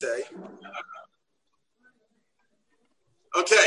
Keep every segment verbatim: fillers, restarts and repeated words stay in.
Day. Okay.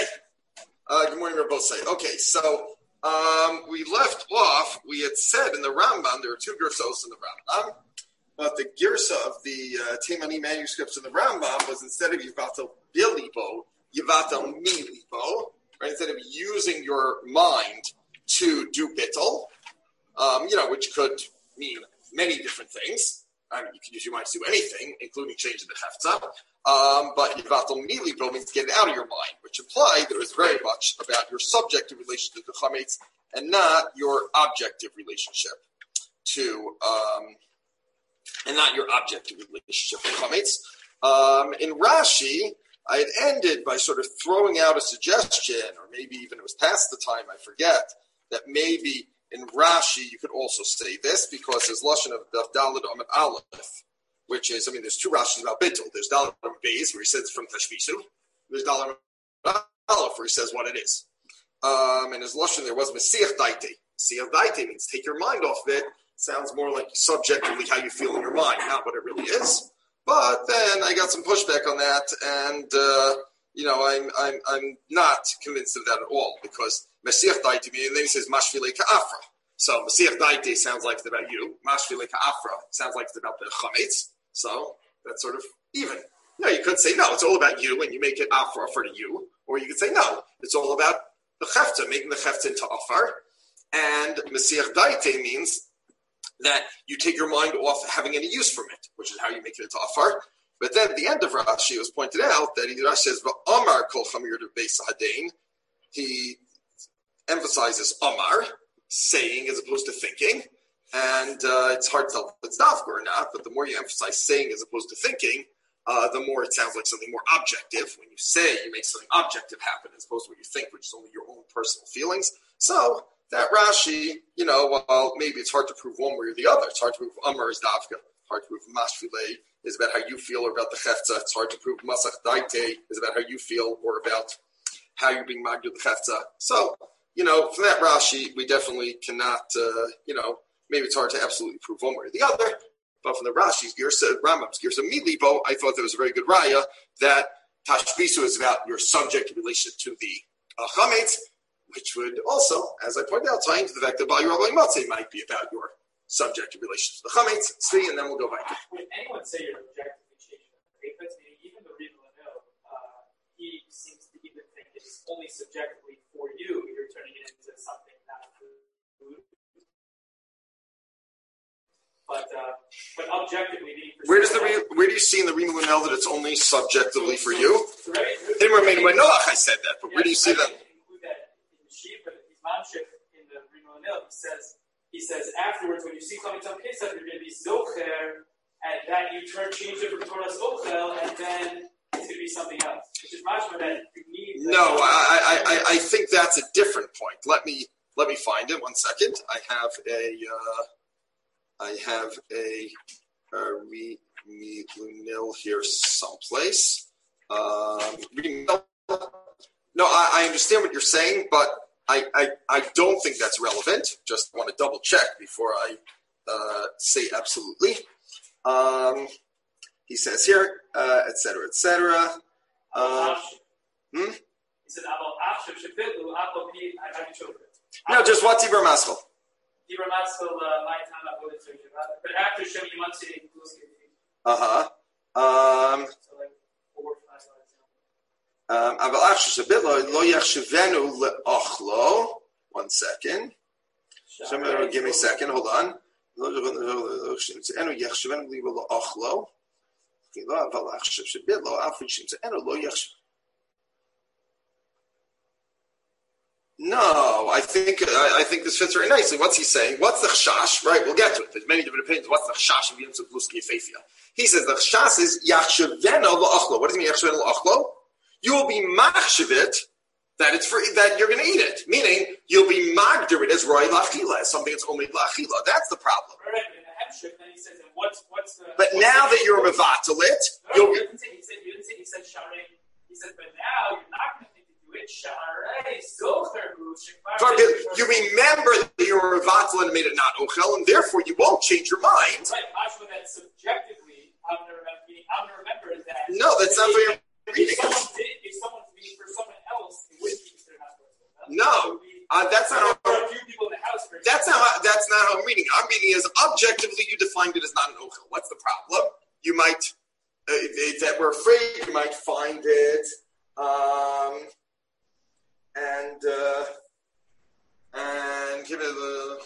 Uh, good morning, Rabbi Say. Okay, so um, we left off. We had said in the Rambam there were two girsos in the Rambam, but the girsa of the uh, Taimani manuscripts in the Rambam was instead of Yivatel Bilibo, Yivatel Milibo, right? Instead of using your mind to do bittul, um, you know, which could mean many different things. I mean, you can use your mind to do anything, including changing the hefza. Um, but Yivatel Milibo means get it out of your mind, which implied that it was very much about your subjective relationship to chametz and not your objective relationship to, um, and not your objective relationship to chametz. Um, in Rashi, I had ended by sort of throwing out a suggestion, or maybe even it was past the time, I forget, that maybe in Rashi you could also say this because there's lashon of Daled Amud Aleph, which is, I mean, there's two Rashis about bittul. There's Daled Amud Beis where he says it's from Tashbisu. There's Daled Amud Aleph where he says what it is. Um, and his lashon there was Mesiach Daite. Mesiach Daite means take your mind off of it. Sounds more like subjectively how you feel in your mind, not what it really is. But then I got some pushback on that, and uh, you know, I'm I'm I'm not convinced of that at all because Mesiach Daite means, and then he says Mashvile Ka'afra. So Mesiach Daite sounds like it's about you. Mashvile Ka'afra sounds like it's about the chametz. So that's sort of even. You know, you could say no, it's all about you, and you make it afra for you, or you could say no, it's all about the chefta, making the chefta into afar. And Mesiach Daite means that you take your mind off having any use from it, which is how you make it into afar. But then at the end of Rashi, it was pointed out that he Rashi says, "Amar kol chamir beis hadain." He emphasizes Amar, saying as opposed to thinking, and uh, it's hard to tell if it's dafka or not. But the more you emphasize saying as opposed to thinking, uh, the more it sounds like something more objective. When you say, you make something objective happen as opposed to what you think, which is only your own personal feelings. So that Rashi, you know, while maybe it's hard to prove one way or the other, it's hard to prove Amar is dafka, hard to prove Mashvile is about how you feel or about the chefza. It's hard to prove Masach Daite is about how you feel or about how you're being magdu the chefza. So, you know, from that Rashi, we definitely cannot, uh, you know, maybe it's hard to absolutely prove one way or the other. But from the Rashi's Girsa, Rambam's Girsa Milibo, I thought that was a very good raya that Tashbisu is about your subject relationship to the uh, chametz, which would also, as I pointed out, tie into the fact that Bali Rabbi Matzeh might be about your subjective relationship to the chametz. See, and then we'll go back. Would anyone say you're objectively changing the faith? Even the Rebbe Lanel, uh, he seems to even think it's only subjectively for you. You're turning it into something not food. But uh, but objectively, where does the re, where do you see in the Rebbe Lanel that it's only subjectively for you? In Romanian Noach, I said that, but where do you see that? In the Rimon he says, he says afterwards, when you see something some case you're going to be zocher, and then you turn change it from Torah's ochel, and then it's going to be something else. Which is much more that you need. No, I, I, I, I think that's a different point. Let me let me find it. One second. I have a uh, I have a, a re, re, nil here someplace. Um, no, I, I understand what you're saying, but I, I, I don't think that's relevant. Just want to double check before I uh, say absolutely. Um, he says here, uh, et cetera, et cetera. Uh, hmm? He said, no, just what's Ibra Maskal? Ibra Maskal, my time, but after Shem Yimatsi, uh huh. Um, so like four or five. Um, One second. Give me a second. Hold on. No, I think I, I think this fits very nicely. What's he saying? What's the chashash? Right, we'll get to it. There's many different opinions. What's the chashash of Yom Bluski Efefia? He says the chashash is yachshevena la'achlo. What does he mean yachshevena la'achlo? You will be machshavit that it's for that you're going to eat it. Meaning you'll be magdir it as roy lachila, as something that's only lachila. That's the problem. Right, but in the hemshik, then he says, and what's what's the? But what's now the, that you're mevatel it, no, you'll. He didn't say. He said. You didn't say. He said sharei. He said, but now you're not going to think to do it sharei zocher You remember that you were mevatel and made it not ochel, and therefore you won't change your mind. Right, actually, that subjectively, I'm going to remember. I'm going to remember that. No, That's not for your reading. If someone did, if someone did for someone else, it wouldn't be considered not for itself. No, uh, that's not. How, there are a few people in the house. For that's not. How, that's not how I'm reading. I'm reading is objectively you defined it as not an ochel. What's the problem? You might, uh, if, if that we're afraid, you might find it, um, and uh, and give it a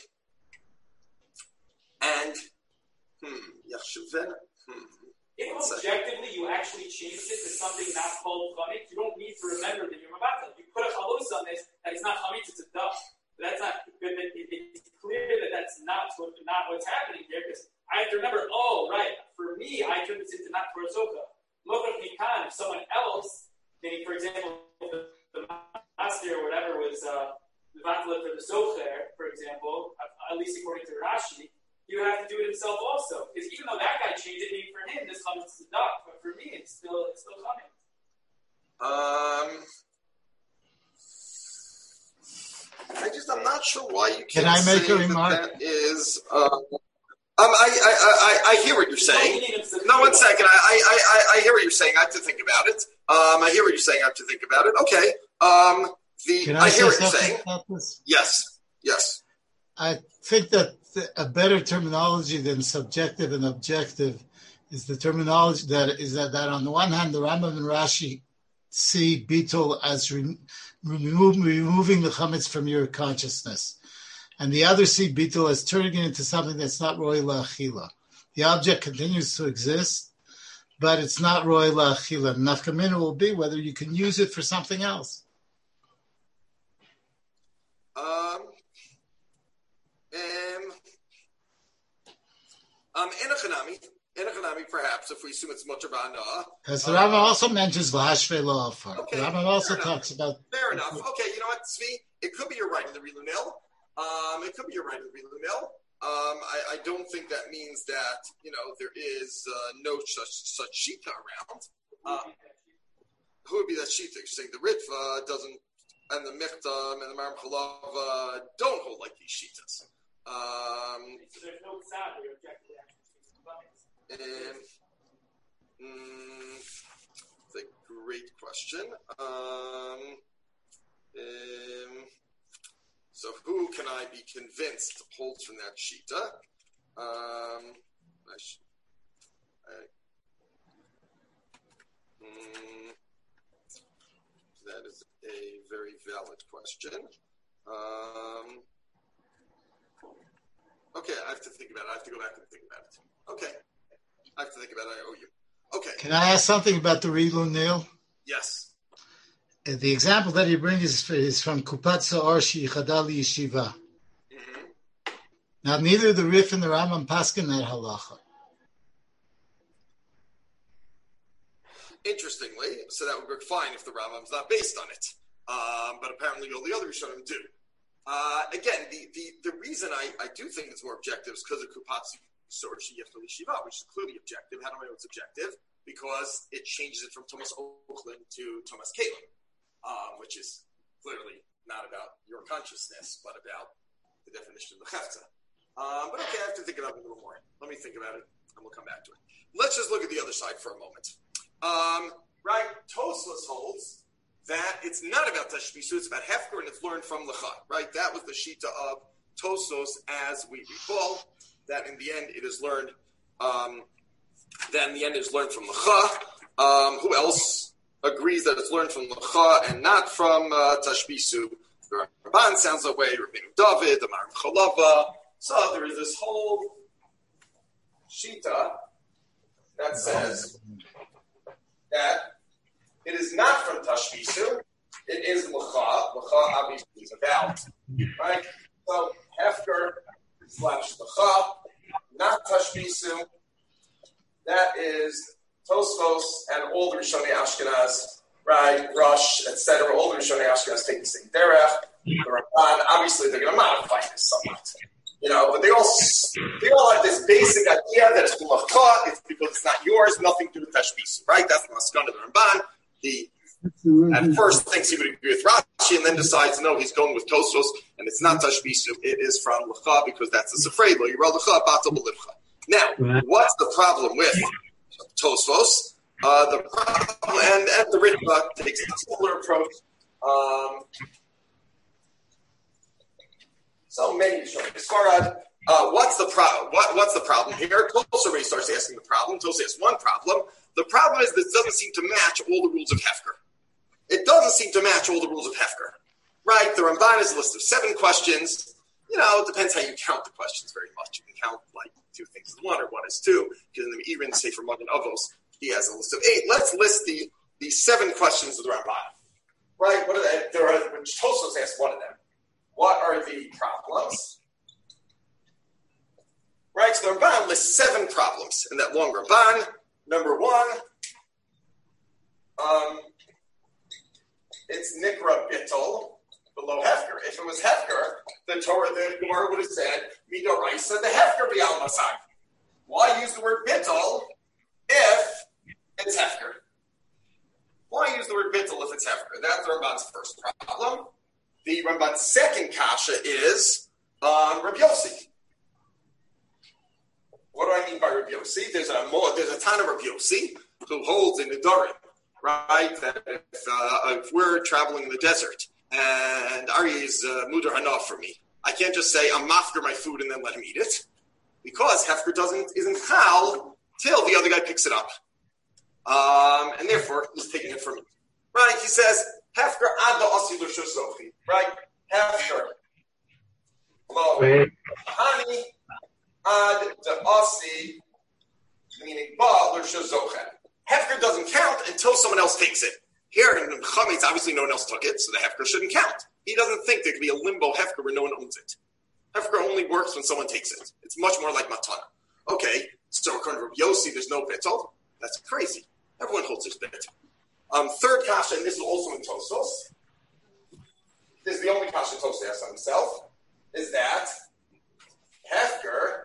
and hmm yachshavena. Hmm. If objectively you actually changed it to something not called chametz, you don't need to remember that you're mabatel. You put a chalus on this that it's not chametz, it's a duh. But that's not. It, it, it's clear that that's not what, not what's happening here, because I have to remember. Oh, right. For me, I turned this into not for a soka. Mochach mikan. If someone else, meaning for example, the, the master or whatever was uh, the vatlet for the socher, for example, at least according to Rashi. You have to do it himself also, because even though that guy changed it, maybe for him this chametz is a duck, but for me it's still it's still chametz. Um, I just I'm not sure why you Can can't I make say a remark? that, that is. Um, um I, I I I hear what you're saying. No, one second. I, I I I hear what you're saying. I have to think about it. Um, I hear what you're saying. I have to think about it. Okay. Um, the Can I, I hear what you're say saying. about this? Yes. Yes. I think that a better terminology than subjective and objective is the terminology that is that, that on the one hand, the Rambam and Rashi see bitul as re, remove, removing the chametz from your consciousness, and the other see bitul as turning it into something that's not roi la'achila. The object continues to exist, but it's not roi la'achila. Nafka mina will be whether you can use it for something else. Um. Um, um, in a chanami, in a chanami, perhaps if we assume it's much about uh, because the Rambam also mentions lahashvei la'afar. Okay, the Rambam also fair talks enough. about. Fair enough. Okay, you know what, Tzvi? It could be you're right in the Rilu Nil. Um, it could be you're right in the Rilu Nil. Um, I, I don't think that means that you know there is uh, no such such shita around. Uh, who would be that shita? You're saying the Ritva doesn't, and the Michtam and the Maram Chalav don't hold like these shitas. Um, so there's no sound where you're objectively actually and, mm, it's a great question. Um, um, so who can I be convinced holds from that shita? Um, I sh- I, mm, that is a very valid question. Um, Okay, I have to think about it. I have to go back and think about it. Okay. I have to think about it. I owe you. Okay. Can I ask something about the Rilu Nil? Yes. Uh, the example that you bring is, is from Kupat Sa'or She'ichadali Yeshiva. Mm-hmm. Now, neither the Rif and the Rambam paskin that halacha. Interestingly, so that would work fine if the Rambam's not based on it. Um, but apparently all the other Rishonim do. Uh, again, the, the, the reason I, I do think it's more objective is because of Kupatsu Sorshi Yeftali Shiva, which is clearly objective. How do I know it's objective? Because it changes it from Thomas Ochlin to Thomas Kalim, um, which is clearly not about your consciousness, but about the definition of the Chefza. Um, but okay, I have to think it up a little more. Let me think about it, and we'll come back to it. Let's just look at the other side for a moment. Um, right, Tosfos holds that it's not about Tashbisu, it's about Hefker, and it's learned from Lecha, right? That was the Shita of Tosfos, as we recall, that in the end it is learned, um, that in the end it is learned from Lecha. Um, who else agrees that it's learned from Lecha and not from uh, Tashbisu? The Ramban sounds that way, Rabbeinu David, the Maram Chalava. So there is this whole Shita that says that it is not from Tashbisu. It is Lecha. Lecha obviously is about, right? So Hefker slash Lecha, not Tashbisu. That is Tosfos and all the Rishonei Ashkenaz, right? Rush, et cetera. All the Rishonei Ashkenaz take the same derech. The Ramban, obviously, they're going to modify this somewhat, you know. But they all they all have this basic idea that it's Lecha. It's because it's not yours, nothing to do with Tashbisu, right? That's the Maskana of the Ramban. He at first thinks he would agree with Rashi, and then decides no, he's going with Tosfos, and it's not Tashbisu. It is from Lecha because that's the Sefrei Lo Yirah Lecha Batal B'Livcha. Now, what's the problem with Tosfos? Uh, the problem, and, and the Ritva takes a similar approach. Um, so many as far as uh, what's the problem? What, what's the problem here? Tosafos starts asking the problem. Tosafos asks one problem. The problem is this doesn't seem to match all the rules of Hefker. It doesn't seem to match all the rules of Hefker, right? The Ramban has a list of seven questions. You know, it depends how you count the questions very much. You can count like two things as one or one as two. Because in the even say for Magen Avos, he has a list of eight. Let's list the, the seven questions of the Ramban. Right? What are they? There are, Tosafos asked one of them. What are the problems? Right? So the Ramban lists seven problems in that long Ramban. Number one, um, it's Nikra Bittul below Hefker. If it was Hefker, the Torah, the Gemara would have said, Midoraisa, the Hefker Bial Masai. Why use the word Bittul if it's Hefker? Why use the word Bittul if it's Hefker? That's the Ramban's first problem. The Ramban's second kasha is um, Rabbi Yossi. What do I mean by Rabbi Yossi? There's a more, there's a ton of Rabbi Yossi who holds in the Dorim, right? That if, uh, if we're traveling in the desert and Aryeh is uh, Mudar Hanaf for me, I can't just say I'm mafker my food and then let him eat it, because Hefker doesn't isn't chal till the other guy picks it up, um, and therefore he's taking it from me, right? He says Hefker ad asi l'shosochi, right? Hefker, lo hani ad asi, meaning ba l'shosochen. Hefker doesn't count until someone else takes it. Here in Chametz, obviously no one else took it, so the Hefker shouldn't count. He doesn't think there could be a limbo Hefker where no one owns it. Hefker only works when someone takes it. It's much more like Matana. Okay, so according to Rabbi Yossi, there's no bittul. That's crazy. Everyone holds his bit. Um, third kasha, and this is also in Tosafos. This is the only kasha Tosafos has on himself, is that Hefker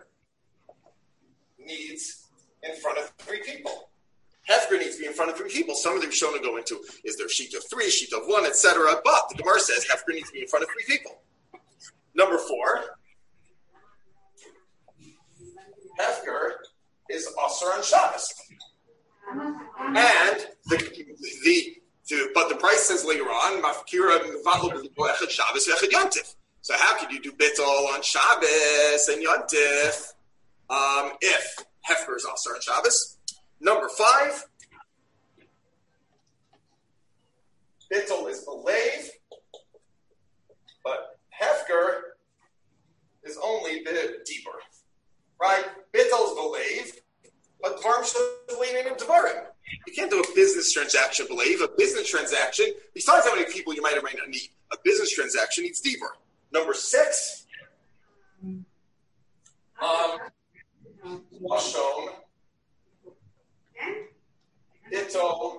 needs in front of three people. Hefker needs to be in front of three people. Some of them shown to go into is there sheet of three, sheet of one, et cetera. But the Gemara says Hefker needs to be in front of three people. Number four, Hefker is Asur on Shabbos, and the the, the but the price says later on Mafkira Echad Shabbos Echad Yontif. So how could you do bittul on Shabbos and Yontif um, if Hefker is Asur on Shabbos? Number five, bittul is belev, but Hefker is only the deeper, right? Bittul is belev, but dvarim shlein and dvarim. You can't do a business transaction belev. A business transaction, besides how many people you might or might not need, a business transaction needs deeper. Number six, um, lashon. Bittul,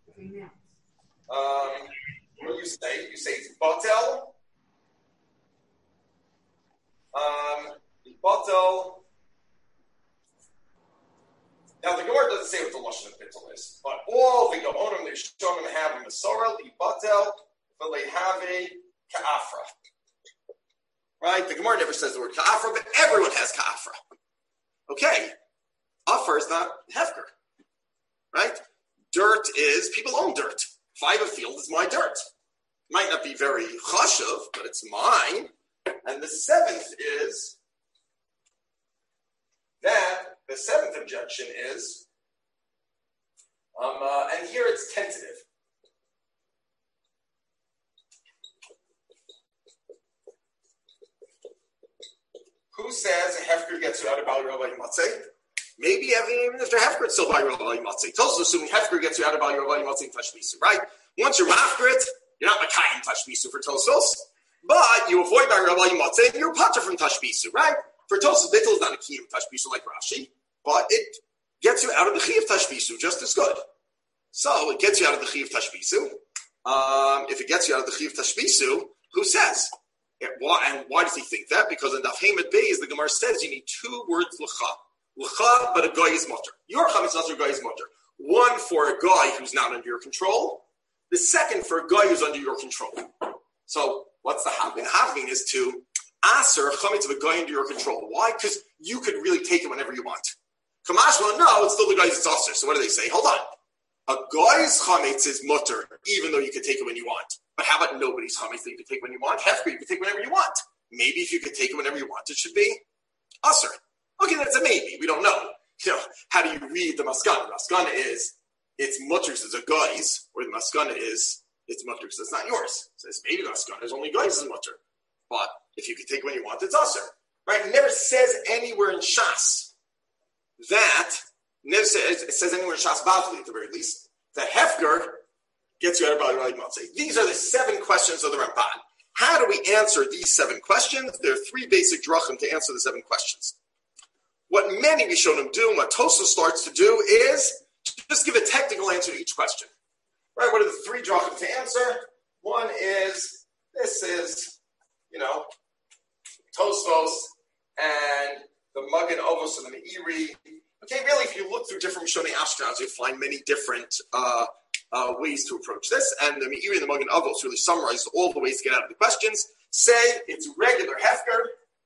um, what do you say? You say it's batel. Um, batel. Now the Gemara doesn't say what the lashon of bittul is, but all the Gaonim they show them have a Masorah, the batel, but they have a ka'afra. Right? The Gemara never says the word ka'afra, but everyone has ka'afra. Okay, afar is not Hefker. Right? Dirt is, people own dirt. If I have a field, it's my dirt. Might not be very chashuv, but it's mine. And the seventh is that, the seventh objection is, um, uh, and here it's tentative. Who says a hefker gets you out of Bal Yirah Matzeh? Maybe even if they're Hefker, it's still Bal Yirah Matzeh. Tosafos assuming Hefker gets you out of Bal Yirah Matzeh and Tashmisu, right? Once you're Mafkrit, you're not Makayim Tashmisu for Tosafos, but you avoid Bal Yirah Matzeh and you're Pater from Tashmisu, right? For Tosafos, bittul is not a key of Tashmisu like Rashi, but it gets you out of the key of Tashmisu just as good. So it gets you out of the key of Tashmisu. Um, if it gets you out of the key of Tashmisu, who says? And why, and why does he think that? Because in Daf Hamid Beis, the Gemara says you need two words l'cha. L'cha, but a guy is mutter. Your chametz not your guy is mutter. One for a guy who's not under your control. The second for a guy who's under your control. So what's the having? The having is to aser chametz of a guy under your control. Why? Because you could really take it whenever you want. Kamashma, no, it's still the guy's aser. So what do they say? Hold on. A guy's chametz is mutter, even though you could take it when you want. But how about nobody's chametz that you could take when you want? Hefker, you could take whenever you want. Maybe if you could take it whenever you want, it should be usher. Okay, that's a maybe. We don't know. You know, how do you read the maskana? The maskana is it's mutter because it's a guy's, or the maskana is it's mutter because it's not yours. It says maybe the maskana is only guy's is mutter. But if you could take it when you want, it's usher. Right? It never says anywhere in Shas that, never says, it says anywhere in Shas Bavli at the very least, that Hefker gets you out of body like Motzei. These are the seven questions of the Ramban. How do we answer these seven questions? There are three basic drachim to answer the seven questions. What many Rishonim do, and what Tosfos starts to do, is just give a technical answer to each question. Right? What are the three drachim to answer? One is, this is, you know, Tosfos and the Magen Avos and the Meiri. Okay, really, if you look through different Mishonei Ashkenaz, you'll find many different uh, uh, ways to approach this. And the Meiri and the Magen Avos really summarize all the ways to get out of the questions. Say it's regular Hefker.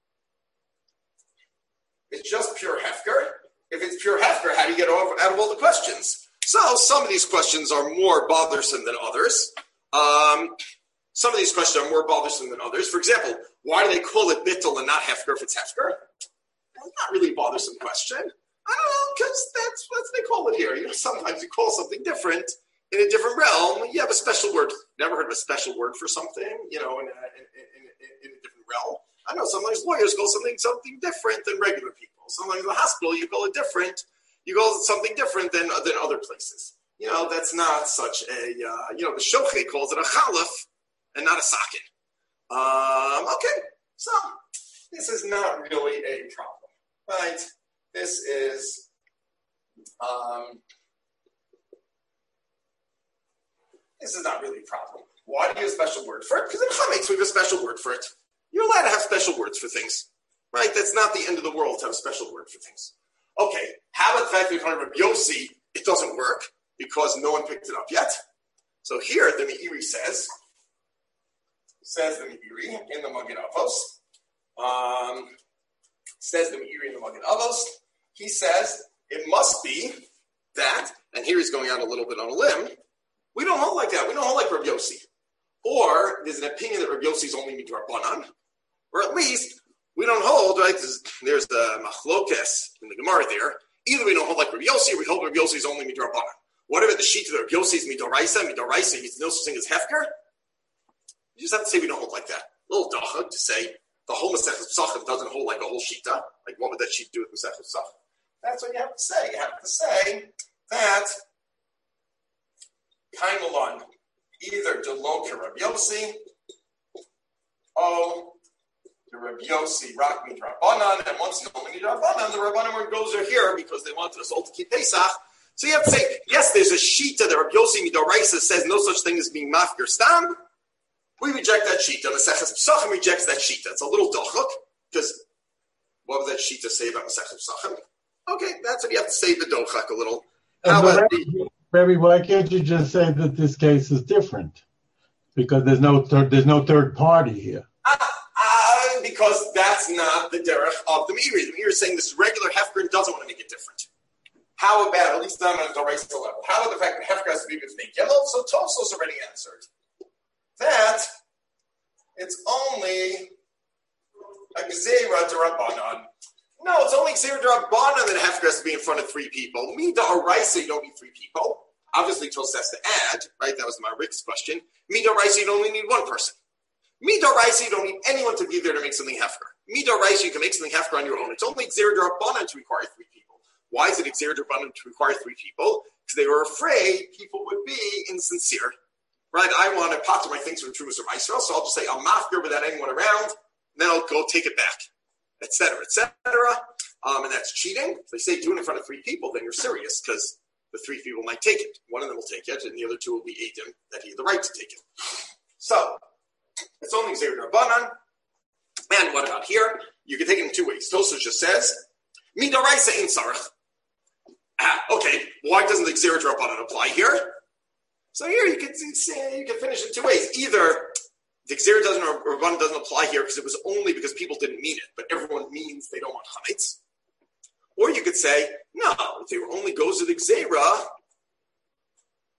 It's just pure Hefker. If it's pure Hefker, how do you get out of all the questions? So some of these questions are more bothersome than others. Um, some of these questions are more bothersome than others. For example, why do they call it bittul and not Hefker if it's Hefker? Well, not really a bothersome question. I don't know, because that's what they call it here. You know, sometimes you call something different in a different realm. You have a special word. Never heard of a special word for something, you know, in a, in, in, in, in a different realm. I know sometimes lawyers call something something different than regular people. Sometimes in the hospital you call it different. You call it something different than, than other places. You know, that's not such a, uh, you know, the Shochei calls it a chalaf and not a sakin. Um, okay, so this is not really a problem, right? This is, um, this is not really a problem. Why do you have a special word for it? Because in Chametz we have a special word for it. You're allowed to have special words for things, right? That's not the end of the world to have a special word for things. Okay, how about the fact that in Rabbi Yossi it doesn't work because no one picked it up yet? So here the Meiri says, says the Meiri in the Magen Avos, um, says the Meiri in the Magen Avos, he says it must be that, and here he's going out a little bit on a limb, we don't hold like that. We don't hold like Rabbi Yossi. Or there's an opinion that Rabbi Yossi is only midrabanan, or at least we don't hold, right? There's, there's the machlokes in the Gemara there. Either we don't hold like Rabbi Yossi, or we hold Rabbi Yossi is only midrabanan. What about the sheet that Rabbi Yossi is midoraisa? Midoraisa means no such thing as hefker. You just have to say we don't hold like that. A little dachag to say the whole Masechet Pesachim doesn't hold like a whole shita. Like what would that sheet do with Masechet Pesachim? That's what you have to say. You have to say that Kaimalon, either Delon to Rabbi Yossi, or the Rabbi Yossi Rak Midrabanan, and once you only Midrabanan, the Rabbanim goes are here because they wanted us all to keep Pesach. So you have to say, yes, there's a shita that Rabbi Yossi Midoraisa says no such thing as being mafkir stam. We reject that shita. Masechet Pesachim rejects that shita. It's a little dochuk, because what would that shita say about Masechet Pesachim? Okay, that's what you have to say the dochuk a little. How about the Maybe why can't you just say that this case is different? Because there's no third, there's no third party here. Uh, uh, because that's not the derech of the Meiri. The Meiri is saying this regular Hefker doesn't want to make it different. How about, at least not on the Doraisa level, how about the fact that Hefker has to be with Bnei Gimel? So Tosfos already answered that it's only a Gzeira D'Rabbanan. No, it's only Gzeira D'Rabbanan that Hefker has to be in front of three people. Mida Oraisa, you don't need three people. Obviously, Tosfos has to add, right? That was my Rick's question. Mida Oraisa, you only need one person. Mida Oraisa, you don't need anyone to be there to make something Hefker. Mida Oraisa, you can make something Hefker on your own. It's only Gzeira D'Rabbanan to require three people. Why is it Gzeira D'Rabbanan to require three people? Because they were afraid people would be insincere. Right? I want to potter my things from Trumas or Maisrael, so I'll just say, I'm mafkir without anyone around, and then I'll go take it back, et cetera, et cetera. Um, and that's cheating. If they say do it in front of three people, then you're serious, because the three people might take it. One of them will take it, and the other two will be Eidim, that he had the right to take it. So, it's only Gzeira D'Rabbanan. And what about here? You can take it in two ways. Tosfos just says, Midaraisa in Sarach. Ah, okay, why doesn't the Gzeira D'Rabbanan apply here? So here you can say, you can finish in two ways. Either the Gzeira doesn't or Rabbanan doesn't apply here because it was only because people didn't mean it, but everyone means they don't want chametz. Or you could say, no, if they were only goes to the Gzeira,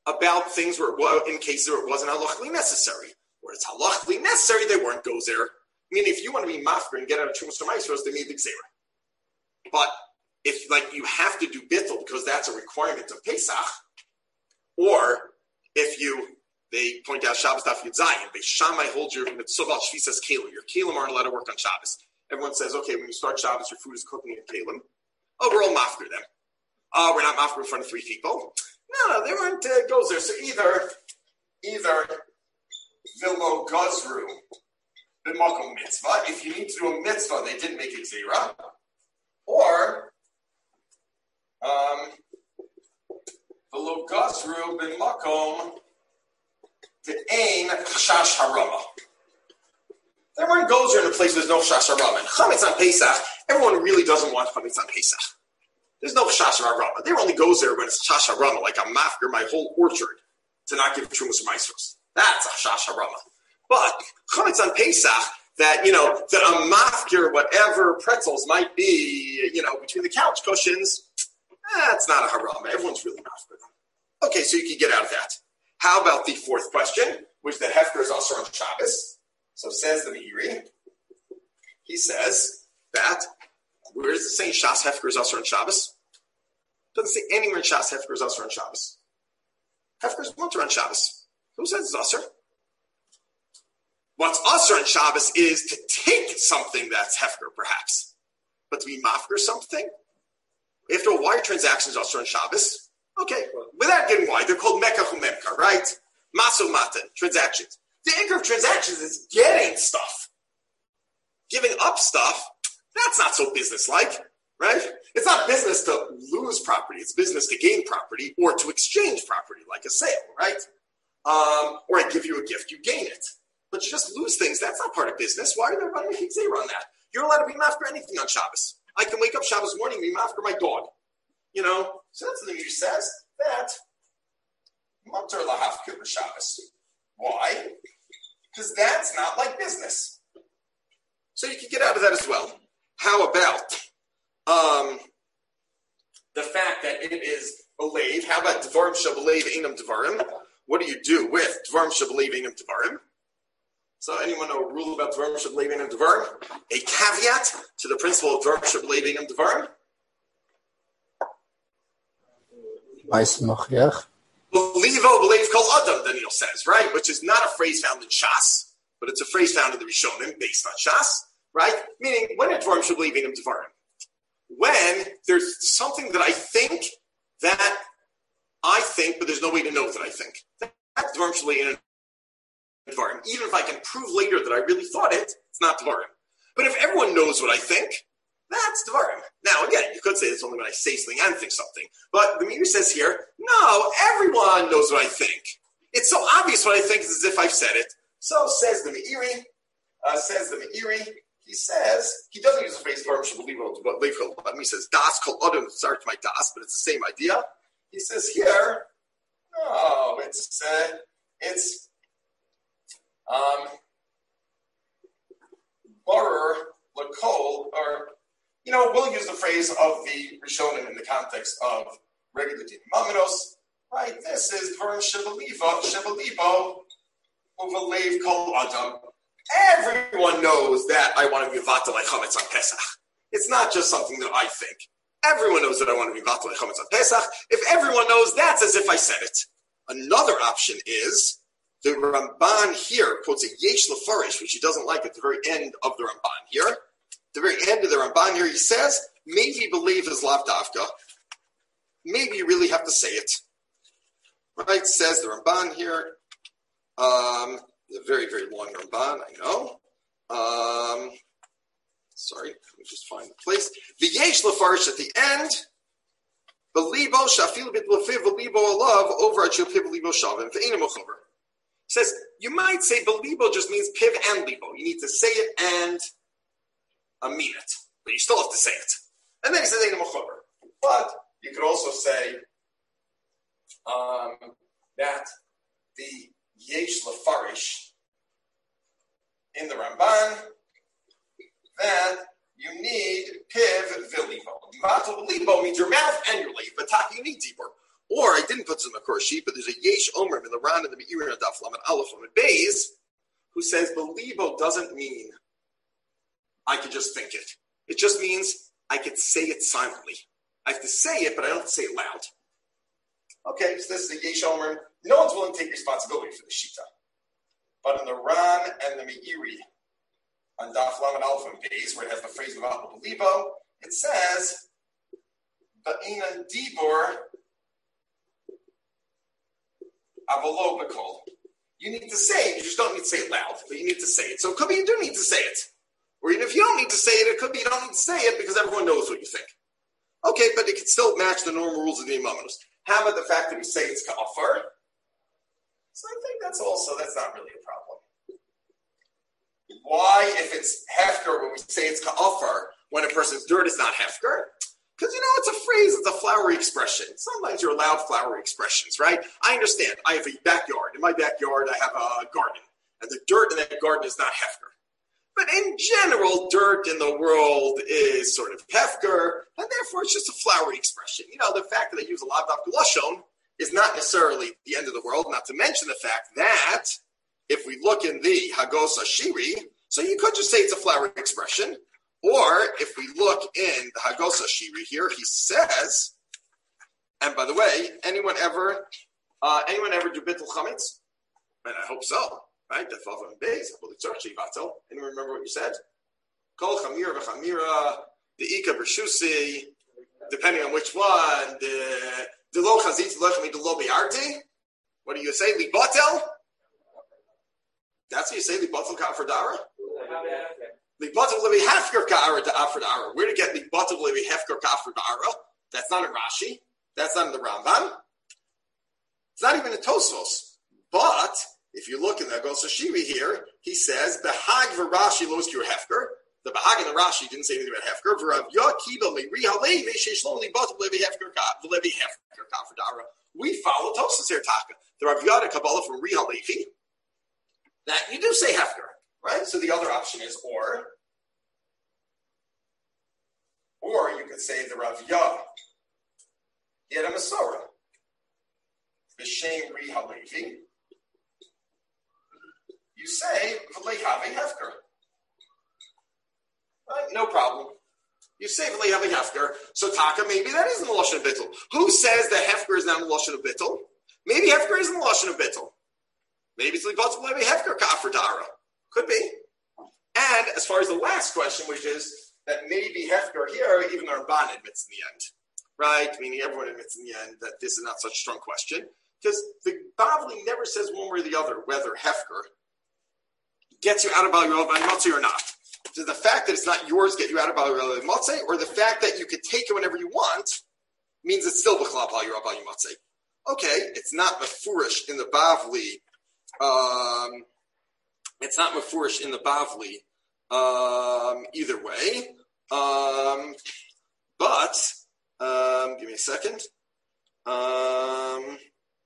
about things where it was, in cases where it wasn't halachically necessary. Where it's halachically necessary, they weren't gozer. I mean, if you want to be mafker and get out of Trumas or Maasros, they need the gzeira. But if like you have to do bittul because that's a requirement of Pesach, or if you they point out Shabbos Daf Yud Zayin, Beis Shammai holds your mitzvah shvisas kelim. Your kelim aren't allowed to work on Shabbos. Everyone says, okay, when you start Shabbos, your food is cooking in kelim. Oh, we're all mafker them. Oh, we're not mafker in front of three people. No, no, they weren't uh, gozer. So either either Vilmo Gozru. The Makom mitzvah. If you need to do a mitzvah, they didn't make it zera. Or um the lo gazru bin makom the ain chash harama. There weren't gozer in a place where there's no chash harama. And chametz on Pesach, everyone really doesn't want chametz on Pesach. There's no chash harama. They only goes there when it's chash harama, like I'm mafker my whole orchard to not give trumas or maasros. That's a chash harama. But chametz on Pesach, that, you know, that a mafkir, whatever pretzels might be, you know, between the couch cushions, that's not a haram. Everyone's really mafkir them. Okay, so you can get out of that. How about the fourth question, which the hefker is also on Shabbos? So says the Meiri. He says that, where does it say Shas hefker is also on Shabbos? Doesn't say anywhere in Shas hefker is also on Shabbos. Hefker is mutter on Shabbos. Who says it's also? What's usher on Shabbos is to take something that's hefker, perhaps, but to be mafker something. After a wire transaction is usher on Shabbos. Okay, without getting wide, they're called mekach umemkar, right? Maso matan transactions. The anchor of transactions is getting stuff, giving up stuff. That's not so business-like, right? It's not business to lose property; it's business to gain property or to exchange property, like a sale, right? Um, or I give you a gift, you gain it. But you just lose things. That's not part of business. Why are they running a zera on that? You're allowed to be mafker anything on Shabbos. I can wake up Shabbos morning and be mafker my dog. You know? So that's the thing he says that mutter lahafker b'Shabbos. Why? Because that's not like business. So you can get out of that as well. How about um, the fact that it is believe? How about dvarim shabalev einam dvarim? What do you do with dvarim shabalev einam dvarim? So anyone know a rule about Dvarim Shabalev Einam Dvarim? A caveat to the principle of Dvarim Shabalev Einam Dvarim? Belivo, believe kol adam, Daniel says, right? Which is not a phrase found in Shas, but it's a phrase found in the Rishonim based on Shas, right? Meaning, when a Dvarim Shabalev Einam Dvarim? When there's something that I think that I think, but there's no way to know that I think. That's Dvarim Shabalev Einam Dvarim. Even if I can prove later that I really thought it, it's not Dvarim. But if everyone knows what I think, that's Dvarim. Now, again, you could say it's only when I say something and think something. But the Meiri says here, no, everyone knows what I think. It's so obvious what I think is as if I've said it. So says the Meiri, uh, says the Meiri, he says, he doesn't use the phrase Dvarim Shabalev Einam. He says, Das kol adam, sorry to my Das, but it's the same idea. He says here, no, it's, uh, it's, Um, Barer, Lakol, or, you know, we'll use the phrase of the Rishonim in the context of regular din maminos, right? This is Dvarim Shabalivo, Shabalivo, Uvalev Kol Adam. Everyone knows that I want to be vatal like chametz on Pesach. It's not just something that I think. Everyone knows that I want to be vatal like chametz on Pesach. If everyone knows, that's as if I said it. Another option is, the Ramban here quotes a Yesh Lefarish, which he doesn't like at the very end of the Ramban here. At the very end of the Ramban here, he says, maybe believe is lav davka. Maybe you really have to say it. Right? Says the Ramban here. Um, a very, very long Ramban, I know. Um, sorry, let me just find the place. The Yesh Lefarish at the end. Belibo shafil bit lefiv belibo alav over at shilpiv belibo shavim ve'ina mochover. Says, you might say belibo just means piv and libo. You need to say it and uh, mean it. But you still have to say it. And then he says, Eina Mechover. But you could also say um, that the Yesh Lefarish in the Ramban, that you need piv v'libo. Matal libo means your mouth and your libo. But you need deeper. Or I didn't put some Makor sheet, but there's a Yesh Omer in the Ran and the Meir and Daf Lamed Aleph Lamed Beis who says Belibo doesn't mean I could just think it. It just means I could say it silently. I have to say it, but I don't have to say it loud. Okay, so this is a Yesh Omer. No one's willing to take responsibility for the Shita. But in the Ran and the Meiri on Daf Lamed Aleph Lamed Beis, where it has the phrase about Belibo, it says Ba'ina Dibor Avalo B'Kol. You need to say it, you just don't need to say it loud, but you need to say it. So it could be you do need to say it. Or even if you don't need to say it, it could be you don't need to say it because everyone knows what you think. Okay, but it can still match the normal rules of the imamos. How about the fact that we say it's ka'afar? So I think that's also, that's not really a problem. Why, if it's hefker, when we say it's ka'afar, when a person's dirt is not hefker? Because, you know, it's a phrase, it's a flowery expression. Sometimes you're allowed flowery expressions, right? I understand. I have a backyard. In my backyard, I have a garden. And the dirt in that garden is not hefker. But in general, dirt in the world is sort of hefker, and therefore it's just a flowery expression. You know, the fact that I use a lot of lashon is not necessarily the end of the world, not to mention the fact that if we look in the Hagos Ashiri, so you could just say it's a flowery expression. Or if we look in the Hagos Ashiri here, he says, and by the way, anyone ever, uh, anyone ever do bittul chametz? And I hope so, right? The Fav and Beis, anyone remember what you said? Kol chamira v'chamira, the ika b'shusi, depending on which one, the the lo chazit lechmi the lo bi'arti. What do you say? Libatel? That's what you say. Libatel ka'afar dara. Libatel levi hefker ka'ara da'afar dara. Where to get libatel levi hefker ka'afar dara? That's not in Rashi. That's not in the Rambam. It's not even in Tosfos. But if you look in the Hagos Ashiri here, he says the Hag v'Rashi lo skir hefker. The Bahag and the Rashi didn't say anything about hefker. V'Rav Yakiba meiri halevi sheishlo libatel levi hefker levi hefker ka'afar dara. We follow Tosfos here, Taka. The Rav Yada Kabbalah from Riha Levi. That you do say hefker, right? So the other option is or. Or you could say the Rav Yada. He had a Masorah. B'Shem Riha Levi. You say v'leihavi hefker. Right? No problem. You say v'leihavi hefker. So Taka, maybe that isn't the lashon of bittul. Who says that hefker is not the lashon of bittul? Maybe hefker isn't the lashon of bittul. Maybe it's libatel levi hefker ka'afar dara. Could be. And as far as the last question, which is that maybe hefker here, even our Ramban admits in the end, right? Meaning everyone admits in the end that this is not such a strong question because the Bavli never says one way or the other whether hefker gets you out of Bali Rabbi Matzeh or not. Does the fact that it's not yours get you out of Bali Rabbi Matzeh, or the fact that you could take it whenever you want means it's still b'chlal Bali Rabbi Matzeh? Okay, it's not mefurish in the Bavli. Um, it's not mefurish in the Bavli um, either way. Um, but um, give me a second. Um,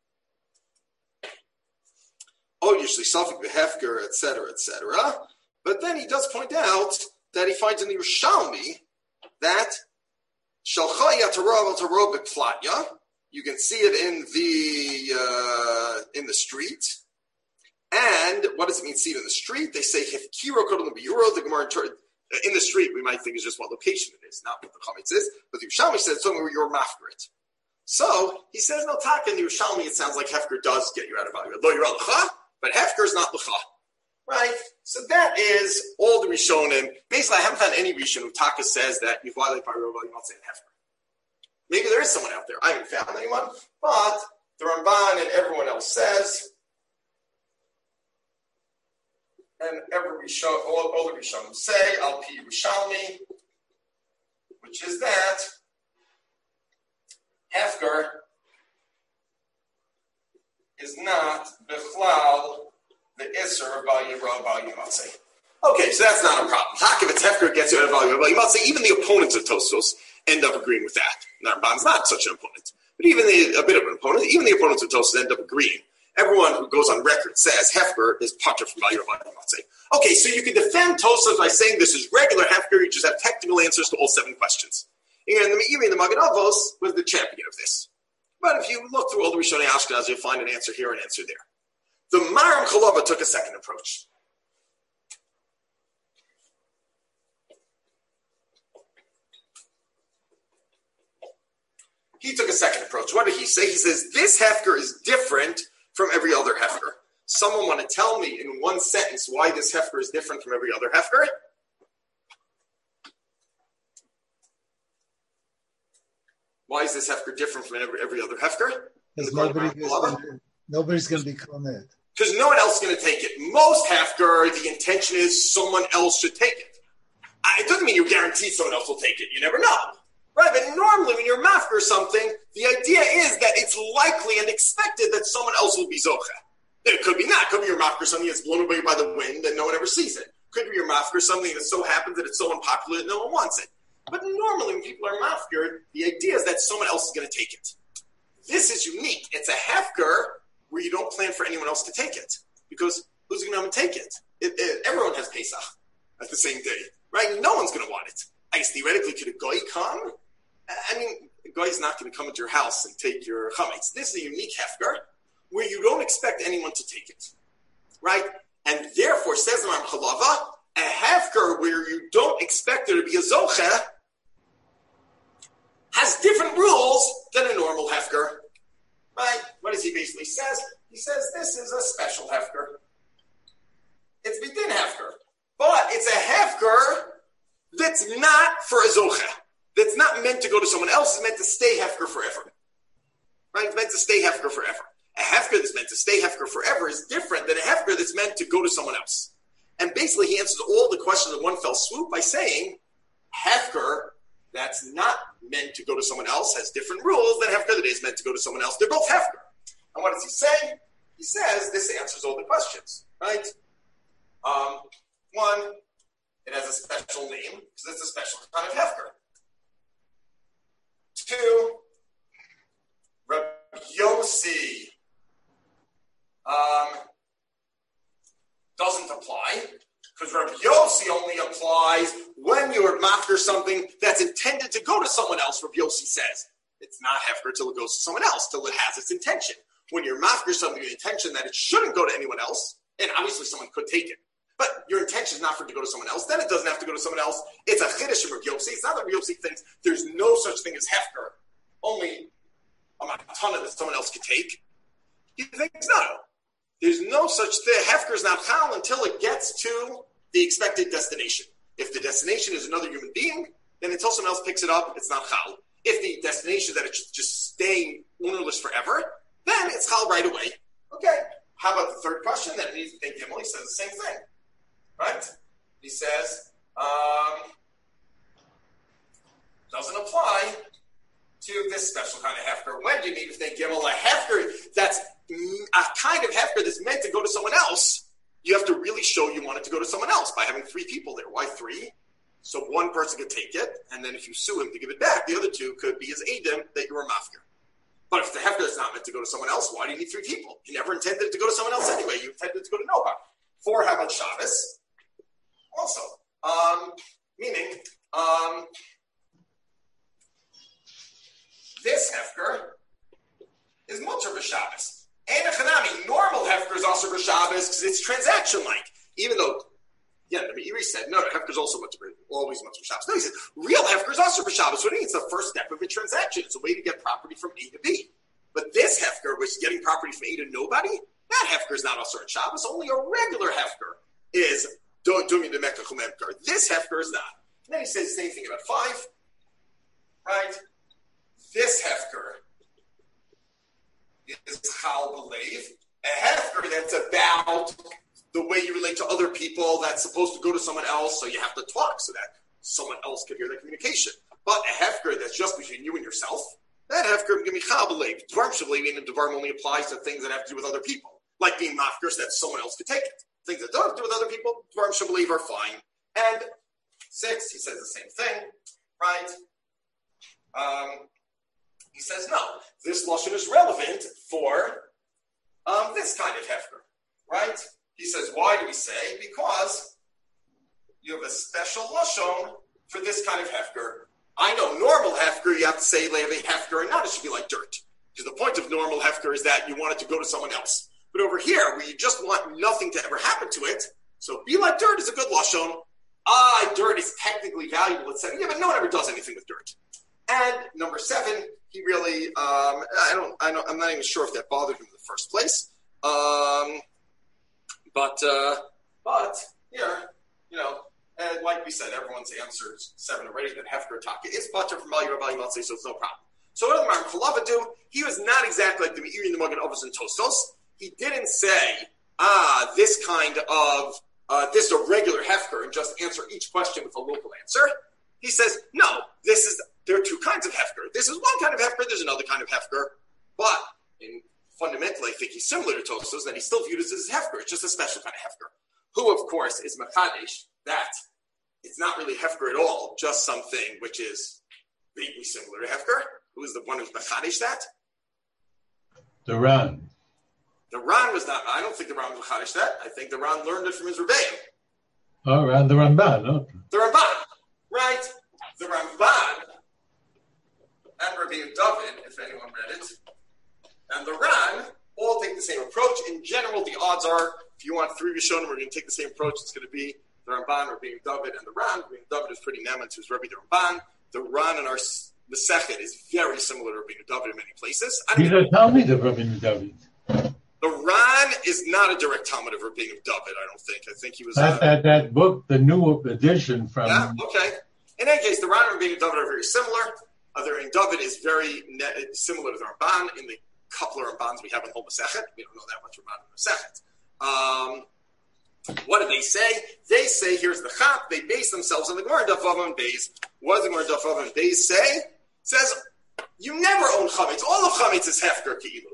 oh, usually Safik behefker, et cetera, et cetera. But then he does point out that he finds in the Yerushalmi that Shalchaya Tarov Tarov B'Platya. You can see it in the uh, in the street. And what does it mean, see it in the street? They say Hefkiro Kodol B'Euro. The Gemara in the street, we might think is just what location it is, not what the Chametz is. But the Yerushalmi says somewhere where you're mafkarit. So he says no taka in the Yerushalmi. It sounds like hefker does get you out of value. Lo yirah l'cha, but hefker is not l'cha. Right? So that is all the Rishonim. Basically, I haven't found any Rishon who Taka says that you violate by Rav you not saying hefker. Maybe there is someone out there. I haven't found anyone, but the Ramban and everyone else says, and every Rishon, all, all the Rishonim say, Al Pi Rishalmi, which is that hefker is not bichlal the Isser Bal Yirah Bal Yimatzeh. Okay, so that's not a problem. Hak if it's hefker gets you out of Bal Yirah Bal Yimatzeh, even the opponents of Tosfos end up agreeing with that. Ramban's not such an opponent, but even the, a bit of an opponent, even the opponents of Tosfos end up agreeing. Everyone who goes on record says hefker is pater from Bal Yirah Bal Yimatzeh. Okay, so you can defend Tosfos by saying this is regular hefker. You just have technical answers to all seven questions. And the Meiri and the Magen Avos was the champion of this. But if you look through all the Rishonim Ashkenaz, you'll find an answer here, an answer there. The Maram Chalava took a second approach. He took a second approach. What did he say? He says, this hefker is different from every other hefker. Someone want to tell me in one sentence why this hefker is different from every other hefker? Why is this hefker different from every, every other hefker? Because nobody gonna, nobody's going to be it. Because no one else is going to take it. Most hefker, the intention is someone else should take it. It doesn't mean you're guaranteed someone else will take it. You never know. Right, but normally when you're mafker or something, the idea is that it's likely and expected that someone else will be zocha. It could be not. It could be your mafker something that's blown away by the wind and no one ever sees it. Could be your mafker something that so happens that it's so unpopular that no one wants it. But normally when people are mafker, the idea is that someone else is going to take it. This is unique. It's a hefker where you don't plan for anyone else to take it. Because who's going to come and take it? It, it? Everyone has Pesach at the same day. Right? No one's going to want it. I guess theoretically, could a goy come? I mean, a guy is not going to come into your house and take your chametz. This is a unique hefker where you don't expect anyone to take it, right? And therefore, says Maram Chalava, a hefker where you don't expect there to be a zocha has different rules than a normal hefker, right? What does he basically says? He says this is a special hefker. It's bidin hefker, but it's a hefker that's not for a zocha. That's not meant to go to someone else. It's meant to stay hefker forever. Right? It's meant to stay hefker forever. A hefker that's meant to stay hefker forever is different than a hefker that's meant to go to someone else. And basically he answers all the questions in one fell swoop by saying hefker that's not meant to go to someone else has different rules than hefker that is meant to go to someone else. They're both hefker. And what does he say? He says this answers all the questions. Right? Um, one, it has a special name because it's a special kind of hefker. Two, Rabbi Yossi um, doesn't apply because Rabbi Yossi only applies when you're mafker something that's intended to go to someone else. Rabbi Yossi says it's not hefker till it goes to someone else, till it has its intention. When you're mafker something, your intention that it shouldn't go to anyone else, and obviously someone could take it, but your intention is not for it to go to someone else, then it doesn't have to go to someone else. It's a chiddush of Rabbi Yossi. It's not that Rabbi Yossi thinks there's no such thing as hefker, only a ton of that someone else could take. He thinks no. There's no such thing. Hefker is not chal until it gets to the expected destination. If the destination is another human being, then until someone else picks it up, it's not chal. If the destination is that it should just stay ownerless forever, then it's chal right away. Okay. How about the third question? Then he says the same thing. Right? He says, um, doesn't apply to this special kind of hefker. When do you need to think gimel a hefker that's a kind of hefker that's meant to go to someone else? You have to really show you want it to go to someone else by having three people there. Why three? So one person could take it, and then if you sue him to give it back, the other two could be his adim that you were mafker. But if the hefker is not meant to go to someone else, why do you need three people? You never intended it to go to someone else anyway. You intended it to go to nobody. Four, how about Shabbos? Also, um, meaning, um, this hefker is mutter b'Shabbos. And a chanami, normal hefker is also b'Shabbos because it's transaction-like. Even though, yeah, I mean, Eri said, no, no, hefker is also mutter, always mutter b'Shabbos. No, he said, real hefker is also b'Shabbos. What do you mean? It's the first step of a transaction. It's a way to get property from A to B. But this hefker, which is getting property from A to nobody, that hefker is not also on Shabbos. Only a regular hefker is doing the Mekach Umemkar. This hefker is not. And then he says the same thing about five. Right? This hefker is chal b'leiv. A hefker that's about the way you relate to other people that's supposed to go to someone else, so you have to talk so that someone else can hear the communication. But a hefker that's just between you and yourself, that hefker can be chal b'leiv. Dvarim shavleiv, and Dvarim only applies to things that have to do with other people, like being mafker so that someone else could take it. Things that don't have to do with other people, Dvarim shavleiv are fine. And six, he says the same thing, right? Um, he says, no, this lashon is relevant for um, this kind of hefker, right? He says, why do we say? Because you have a special lashon for this kind of hefker. I know normal hefker, you have to say leve hefker, and not it should be like dirt. Because the point of normal hefker is that you want it to go to someone else. But over here, where you just want nothing to ever happen to it, so be like dirt is a good lashon. Ah, dirt is technically valuable, et cetera. Yeah, but no one ever does anything with dirt. And number seven, he really, um, I don't, I don't, I'm not even sure if that bothered him in the first place. Um, but, uh, but here, you know, and like we said, everyone's answered seven already. That hefker taka is butter from Mali Rabbi Matzeh, so it's no problem. So what did the Maram Chalava do? He was not exactly like the Meiri and the Magen Avos and Tostos. He didn't say, ah, this kind of, uh, this is a regular hefker, and just answer each question with a local answer. He says, no, this is, there are two kinds of hefker. This is one kind of hefker, there's another kind of hefker. But in, fundamentally, I think he's similar to Tostos, and he's still viewed as his hefker. It's just a special kind of hefker. Who, of course, is Machadesh, that it's not really hefker at all, just something which is vaguely similar to hefker. Who is the one who's Machadesh that? The Ran. The Ran was not, I don't think the Ran was Machadesh that. I think the Ran learned it from his Rebbeim. Oh, Ran, the Ramban, no? The Ramban, right? The Ramban and Rabbi David, if anyone read it, and the Ran all take the same approach. In general, the odds are, if you want three Rishonim, we're going to take the same approach. It's going to be the Ramban, Rabbi David, and the Ran. Rabbi David is pretty neman to his Rabbi the Ramban. The Ran in our Masechet is very similar to Rabbi David in many places. I He's a Talmud of Rabbi David. The Ran is not a direct Talmud of Rabbi David, I don't think. I think he was... That, uh, that, that book, the new edition from... Yeah, okay. In any case, the Ran and Rabbi David are very similar. Uh, the Rabbi David is very ne- similar to the Ramban in the couple of Rambans we have in whole Masechet. We don't know that much about the Masechet. Um, what do they say? They say, here's the Chap, they base themselves on the Gemara Daf Vav and Beis. What does the Gemara Daf Vav and Beis say? It says, you never own Chametz. All of Chametz is Hefker Ki'ilu.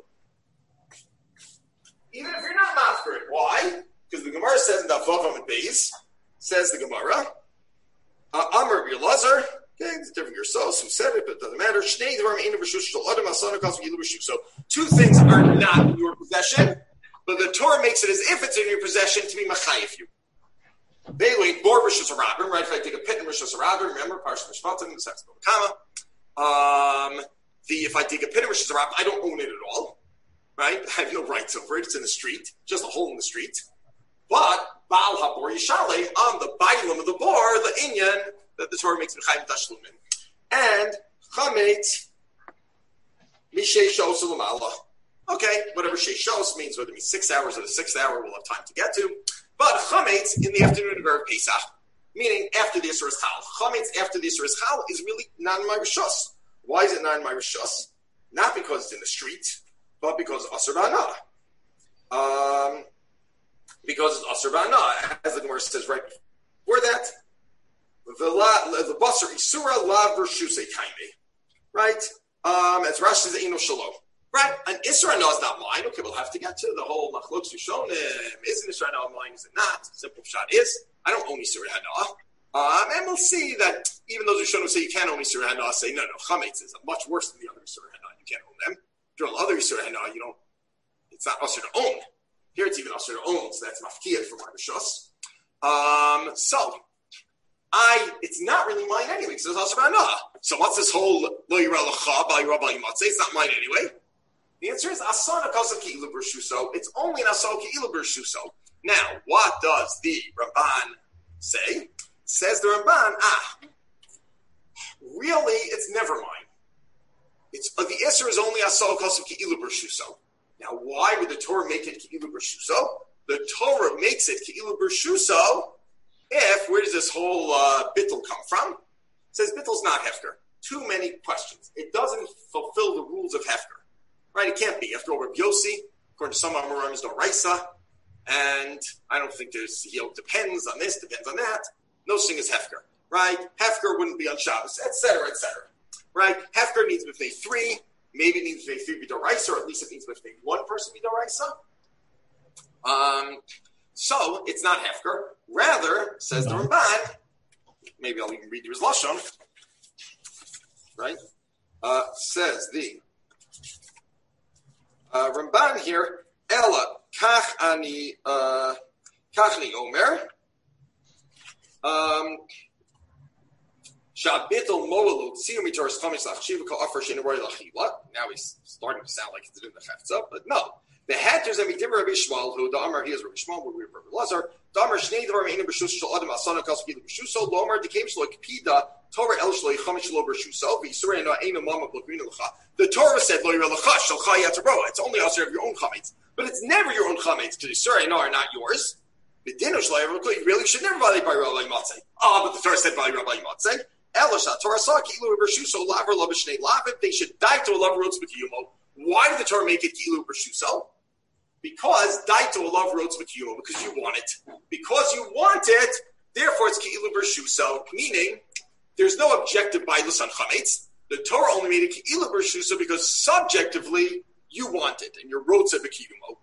Even if you're not Mafker it. Why? Because the Gemara says in Daf Vav and Beis, says the Gemara, uh, Amr B'Yelazar, okay, it's different yourselves who said it, but it doesn't matter. So two things are not in your possession, but the Torah makes it as if it's in your possession to be Machayif you. Bailey, Bor Rishus Harabim, right? If I take a pit in Rishus Harabim, remember, Parsha Mishpatim, the Sex Kama. Um, the if I take a pit in Rishus Harabim, I don't own it at all, right? I have no rights over it. It's in the street, just a hole in the street. But Baal HaBor Yishale, on the Bailam of the Bor, the Inyan, that the Torah makes Mechayim Tashlumin. And Chametz, Mishay Shos Ulamala. Okay, whatever Sheshos means, whether it means six hours or the sixth hour, we'll have time to get to. But Chametz in the afternoon of Erev Pesach, meaning after the Yisur Chal. Chametz after the Yisur Chal is really not in my Rishos. Why is it not in my Rishos? Not because it's in the street, but because Asur Ba'ana. Um, because it's Asur Ba'ana, as the Gemara says right before that. The Basar Isura La Vershusei Kaime. Right? Um, as Rashi says, Eino Shalom. Right? An Isra no is not mine. Okay, we'll have to get to the whole Machlokes Rishonim. Is an Isra no mine? Is it not? Simple shot is. I don't own Isra Hana. Um, and we'll see that even those Rishonim say you can't own Isra Hana say, no, no, Chametz is much worse than the other Isra Hana. You can't own them. If you're on other Isra Hana, you don't, it's not Asr to own. Here it's even Asr to own, so that's Mafkiyah for my Rishos. Um, so, I, it's not really mine anyway, because it's Asr Hana. So what's this whole Lo Yira L'cha, Ba Yira Ba Yimatzeh? It's not mine anyway. The answer is Asana Kasav Ki'ilu B'Shuso. It's only an Asana Ki'ilu B'Shuso. Now, what does the Ramban say? Says the Ramban, ah, really, it's never mine. It's uh, the Isser is only Asana Kasav Ki'ilu B'Shuso. Now, why would the Torah make it Ki'ilu B'Shuso? The Torah makes it Ki'ilu B'Shuso if, where does this whole uh, bittul come from? It says bittel's not Hefker. Too many questions. It doesn't fulfill the rules of Hefker. Right, it can't be. After all, Rabbi Yossi, according to some Amorim, is no Raisa, and I don't think there's, you know, depends on this, depends on that. No thing is Hefker, right? Hefker wouldn't be on Shabbos, et cetera, et cetera, right? Hefker needs B'fnei three, maybe it needs B'fnei three B'do Raisa, or at least it needs B'fnei one person B'do Raisa. Um, so, it's not Hefker. Rather, says the Ramban, maybe I'll even read you his Lashon, right? Uh, says the Uh, Ramban here, Ella, Kach ani, uh, Kach ni Omer. Um, Shabitul moalu tziyum mitoras chametz lachshiva ka'afar she'neroy lachila. Now he's starting to sound like he's doing the chafetza, but no. The hatters and midim Rabbi Shmuel, who the Amar he is Rabbi Shmuel, we Rabbi Lazar. The Amar shnei davar me'inu b'shus shel adam asana kaspi b'shuso lomar dekem shlo kpida Torah el shlo yichametz shlo b'shuso v'yisurei no einu mama b'lgrina l'cha. The Torah said lo yireh l'cha shel cha yataro. It's only also of your own chametz, but it's never your own chametz because yisurei no are not yours. The dinu shlo yireh l'cha. You really should never violate by Rabbi Matzeh. Ah, but the Torah said by Rabbi Matzeh. Elisha Torah saw kilu b'shuso laver lo b'shnei lavim. They should die to a laver rots b'kiyumo. Why did the Torah make it kilu b'shuso? Because daito love roads mikiyumo, because you want it. Because you want it, therefore it's ki'ilu b'rshuso, meaning there's no objective bailus on chametz. The Torah only made it ki'ilu b'rshuso because subjectively you want it, and you're roadsa b'kiyumo.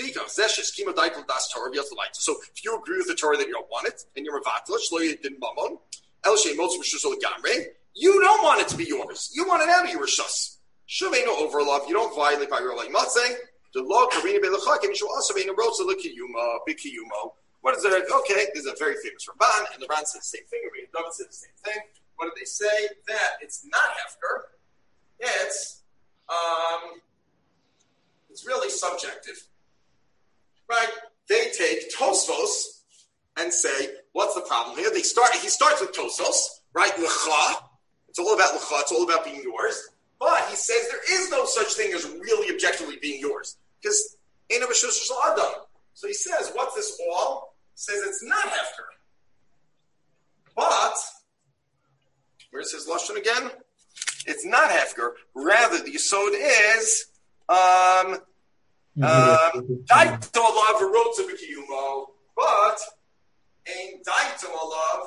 So if you agree with the Torah that you don't want it, and you're mevatel shlo yedin mamon, el she'motz b'shuso l'gamrei, you don't want it to be yours. You want it out of your rishus. Shuv no overlove. You don't violate by your like matzeh. The law karina be'lechakim you also being a rosa l'kiyumo b'kiyumo. What is it? Okay, this is a very famous Ramban, and the Ramban said the same thing. Rabbi David said the same thing. What did they say? That it's not hefker. It's um, it's really subjective, right? They take Tosfos and say, what's the problem here? They start. He starts with Tosfos, right? L'cha. It's all about l'cha. It's all about being yours. But he says there is no such thing as really objectively being yours. Because ain't a b'shush adam. So he says, what's this all? He says it's not hefker. But, where's his lashon again? It's not hefker. Rather, the yisod is, um, daito alav v'rotza b'kiyumo, but ain't daito alav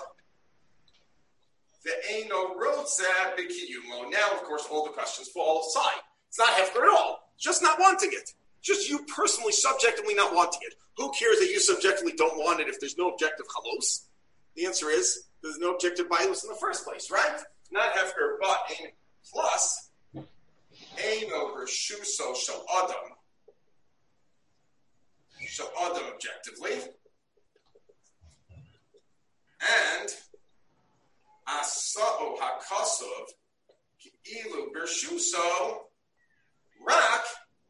ve'eino rotza b'kiyumo. Now, of course, all the questions fall aside. It's not hefker at all. It's just not wanting it. Just you personally, subjectively not wanting it. Who cares that you subjectively don't want it if there's no objective chalos? The answer is there's no objective bias in the first place, right? Not hefker, but ein plus ein over shuso shel adam shel adam objectively, and asa'o hakasov ki'ilu bershuso rak.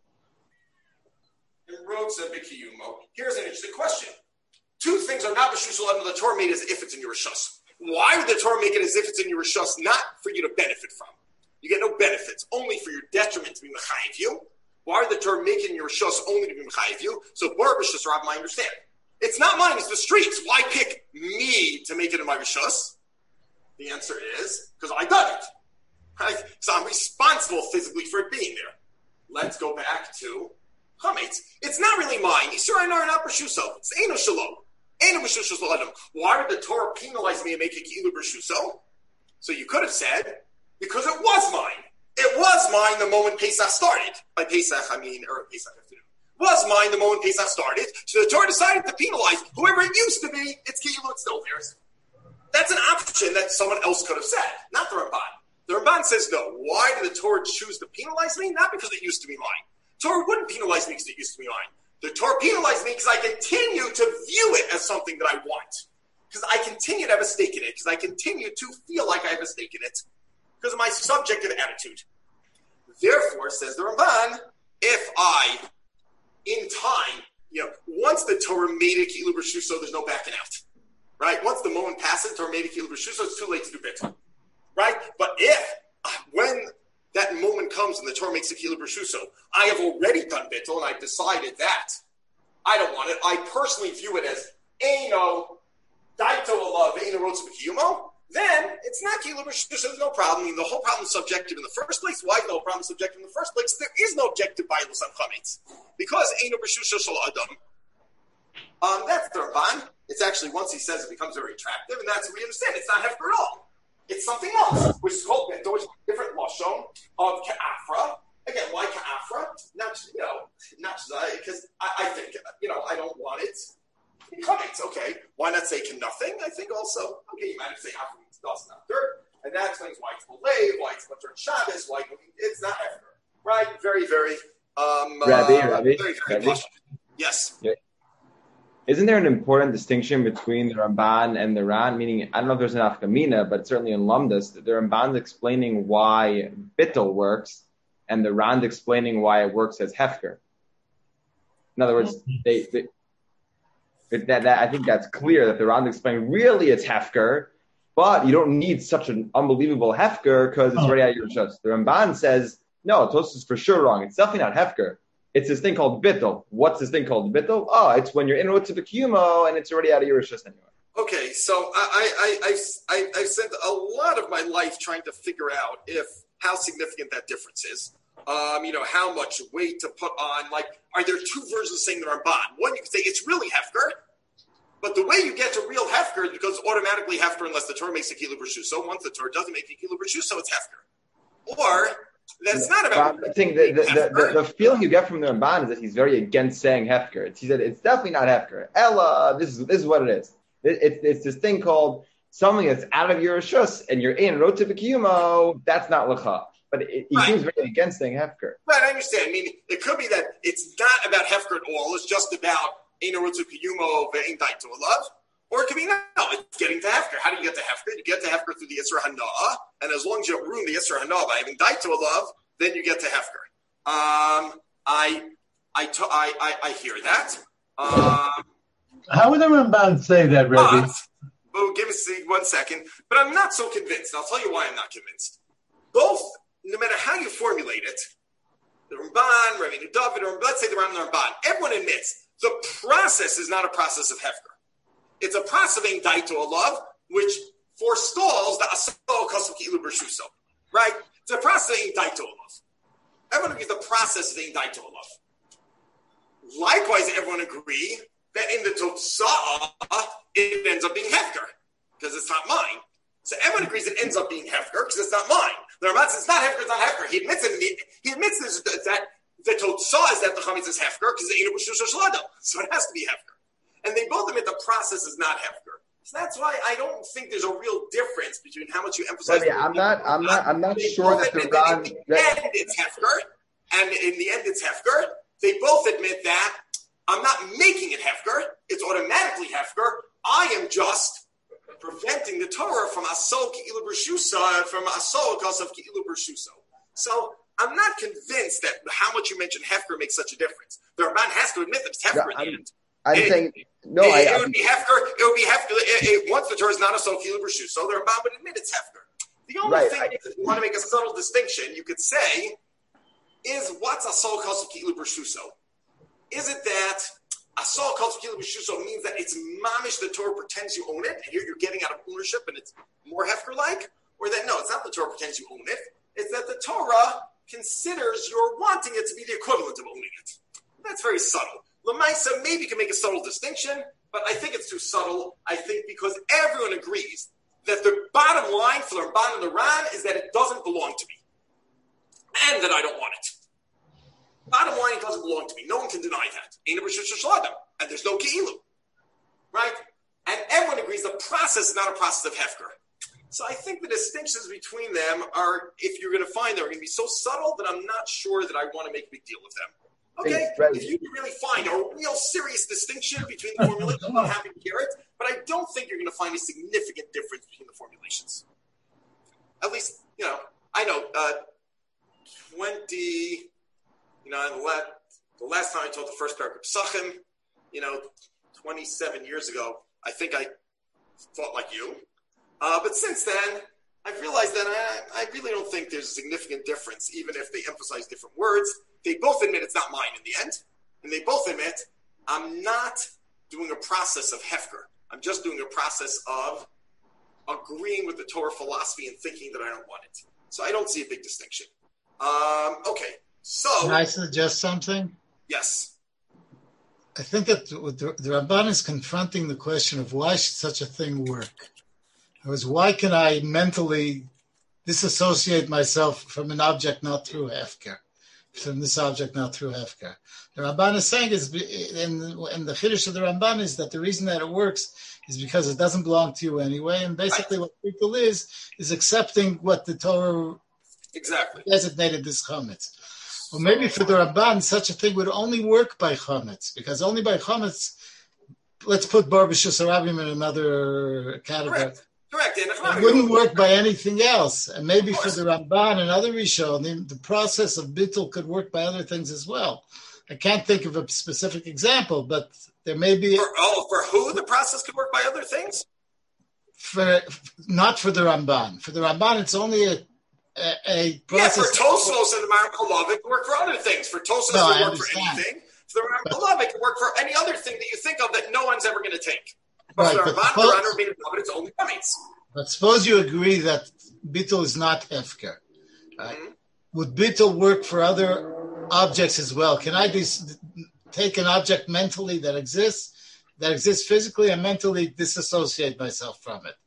Here's an interesting question. Two things are not b'shus l'adam. The Torah made as if it's in your rishus. Why would the Torah make it as if it's in your rishus? Not for you to benefit from. You get no benefits, only for your detriment to be mechayiv you. Why would the Torah make it in your rishus only to be mechayiv you? So bar b'shus Rav, I understand. It's not mine. It's the streets. Why pick me to make it in my rishus? The answer is because I done it. Right? So I'm responsible physically for it being there. Let's go back to chametz. It's not really mine. Yisrael are not b'shuso. It's eino shalom. Eino b'shuso l'adam. Why did the Torah penalize me and make it ki'ilu b'shuso? So you could have said, because it was mine. It was mine the moment Pesach started. By Pesach, I mean, or Pesach afternoon. Was mine the moment Pesach started. So the Torah decided to penalize whoever it used to be. It's ki'ilu, it's still theirs. That's an option that someone else could have said, not the Ramban. The Ramban says no. Why did the Torah choose to penalize me? Not because it used to be mine. Torah wouldn't penalize me because it used to be mine. The Torah penalized me because I continue to view it as something that I want. Because I continue to have a stake in it. Because I continue to feel like I have a stake in it. Because of my subjective attitude. Therefore, says the Ramban, if I, in time, you know, once the Torah made it ki'ilu b'shuso, there's no backing out. Right? Once the moment passes, the Torah made it ki'ilu b'shuso, it's too late to do bittul. Right? But if, when that moment comes and the Torah makes a ki'ilu b'shuso, I have already done bittul and I've decided that I don't want it. I personally view it as eino daito alav eino rotza b'kiyumo. Then it's not ki'ilu b'shuso. There's no problem. I mean, the whole problem is subjective in the first place. Why is the whole problem subjective in the first place? There is no objective bias on chametz because eino b'shuso shel adam. Um, that's the Ramban. It's actually once he says it becomes very attractive, and that's what we understand. It's not hefker at all. It's something else, which is called bento, which is a different lashon of ka'afra. Again, why ka'afra? Not, you know, not because I, I think, you know, I don't want it. It comes, okay. Why not say nothing? I think also, okay, you might have to say afra means dust, not dirt. And that explains why it's Malay, why it's Mutter and Shabbos, why it's not hefker. Right? Very, very, um, Rabbi, uh, Rabbi, very, very Rabbi. Yes. Yeah. isn't there an important distinction between the Ramban and the Ran? Meaning, I don't know if there's an Afkamina, but certainly in Lumdus, the Ramban's explaining why Bittul works, and the Ran's explaining why it works as Hefker. In other words, they, they that, that I think that's clear that the Ran's explaining really it's Hefker, but you don't need such an unbelievable Hefker because it's already out of your trust. The Ramban says, no, Tosfos is for sure wrong. It's definitely not Hefker. It's this thing called bittul. What's this thing called bittul? Oh, it's when you're in with the kumo and it's already out of your rishus anyway. Okay, so I, I, I, I, I spent a lot of my life trying to figure out if how significant that difference is. Um, you know, how much weight to put on. Like, are there two versions saying the Ramban? One, you could say it's really Hefker, but the way you get to real Hefker is because automatically Hefker, unless the Torah makes a Kilu B'Rshus. So once the Torah doesn't make a Kilu B'Rshus, so it's Hefker. Or that's not about. I think the, the, the, the, the feeling you get from the Ramban is that he's very against saying Hefker. It's, he said it's definitely not Hefker. Ella, this is this is what it is. It, it, it's this thing called something that's out of your rishus and you're in rotivikumo. That's not lecha. But it, he right. seems very against saying Hefker. Right, I understand. I mean, it could be that it's not about Hefker at all. It's just about Eino rotivikumo ve'in daito alav. Or it could be, no, it's getting to Hefker. How do you get to Hefker? You get to Hefker through the Yisra Hana'ah, and as long as you don't ruin the Yisra Hana'ah by having died to a love, then you get to Hefker. Um, I, I, to, I, I, I hear that. Um, How would the Ramban say that, Rebbe? But, but give us one second. But I'm not so convinced. I'll tell you why I'm not convinced. Both, no matter how you formulate it, the Ramban, Rebbe David, or let's say the Ram and the Ramban, everyone admits the process is not a process of Hefker. It's a process of being died to a love, which forestalls the asol kasav ki'ilu b'rshuso. Right? It's a process of being died to a love. Everyone agrees the process of being died to a love. Likewise, everyone agree that in the totsa'ah, it ends up being hefker, because it's not mine. So everyone agrees it ends up being hefker, because it's not mine. The Ramban says it's not hefker, it's not hefker. He admits it. He admits this, that the totsa'ah is that the chametz is hefker, because the inu b'shusha shlado. So it has to be hefker. And they both admit the process is not hefker. So that's why I don't think there's a real difference between how much you emphasize. Yeah, I'm not. I'm not. I'm not sure that the Ran. In the end, it's hefker, and in the end, it's hefker. They both admit that I'm not making it hefker; it's automatically hefker. I am just preventing the Torah from asol ki'ilu b'rshusa, from asol kasav ki'ilu b'rshuso. So I'm not convinced that how much you mention hefker makes such a difference. The Ramban has to admit that it's hefker no, in the end. I'm it, saying no. It, I, it I, would be hefker. It would be hefker. It, it, once the Torah is not a so kilu b'rshus, so the Ramban would admit it's hefker. The only right, thing I, is, if you want to make a subtle distinction, you could say, is what's a sol kasav kilu b'rshuso? Is it that a sol kasav kilu b'rshuso means that it's mamish the Torah pretends you own it, and here you're getting out of ownership, and it's more hefker-like, or that no, it's not the Torah pretends you own it. It's that the Torah considers you're wanting it to be the equivalent of owning it. That's very subtle. Lamaisa maybe can make a subtle distinction, but I think it's too subtle. I think because everyone agrees that the bottom line for the Ramban and the Ran is that it doesn't belong to me, and that I don't want it. Bottom line, it doesn't belong to me. No one can deny that. And there's no ki'ilu, right? And everyone agrees the process is not a process of hefker. So I think the distinctions between them are, if you're going to find them, are going to be so subtle that I'm not sure that I want to make a big deal of them. Okay, right. If you can really find a real serious distinction between the formulations, I'm happy to hear it, but I don't think you're going to find a significant difference between the formulations. At least, you know, I know, uh, twenty, you know, the last, the last time I told the first parak of Psachim, you know, twenty-seven years ago, I think I thought like you. Uh, but since then, I've realized that I, I really don't think there's a significant difference, even if they emphasize different words. They both admit it's not mine in the end. And they both admit I'm not doing a process of hefker. I'm just doing a process of agreeing with the Torah philosophy and thinking that I don't want it. So I don't see a big distinction. Um, okay, so... Can I suggest something? Yes. I think that the, the Ramban is confronting the question of why should such a thing work? It was, why can I mentally disassociate myself from an object not through hefker? From this object not through hefker. The Ramban is saying is, in, in the Chiddush of the Ramban is that the reason that it works is because it doesn't belong to you anyway, and basically what people is, is accepting what the Torah exactly designated this chametz. Or maybe for the Ramban, such a thing would only work by chametz, because only by chametz let's put Bar B'Shus Rabim in another category. Correct. Correct. And it wouldn't work by anything else. And maybe for the Ramban and other Rishonim, the process of bittul could work by other things as well. I can't think of a specific example, but there may be. For, oh, for who the process could work by other things? For not for the Ramban. For the Ramban, it's only a a, a process. Yeah, for Tosfos and the Maram it could work for other things. For Tosfos, no, it could work for anything. For the Maram it could work for any other thing that you think of that no one's ever going to take. But right, for the but Ramban, suppose, the Ramban, it's only comings. But suppose you agree that bittul is not hefker. Right? Mm-hmm. Would bittul work for other objects as well? Can I dis- take an object mentally that exists, that exists physically, and mentally disassociate myself from it?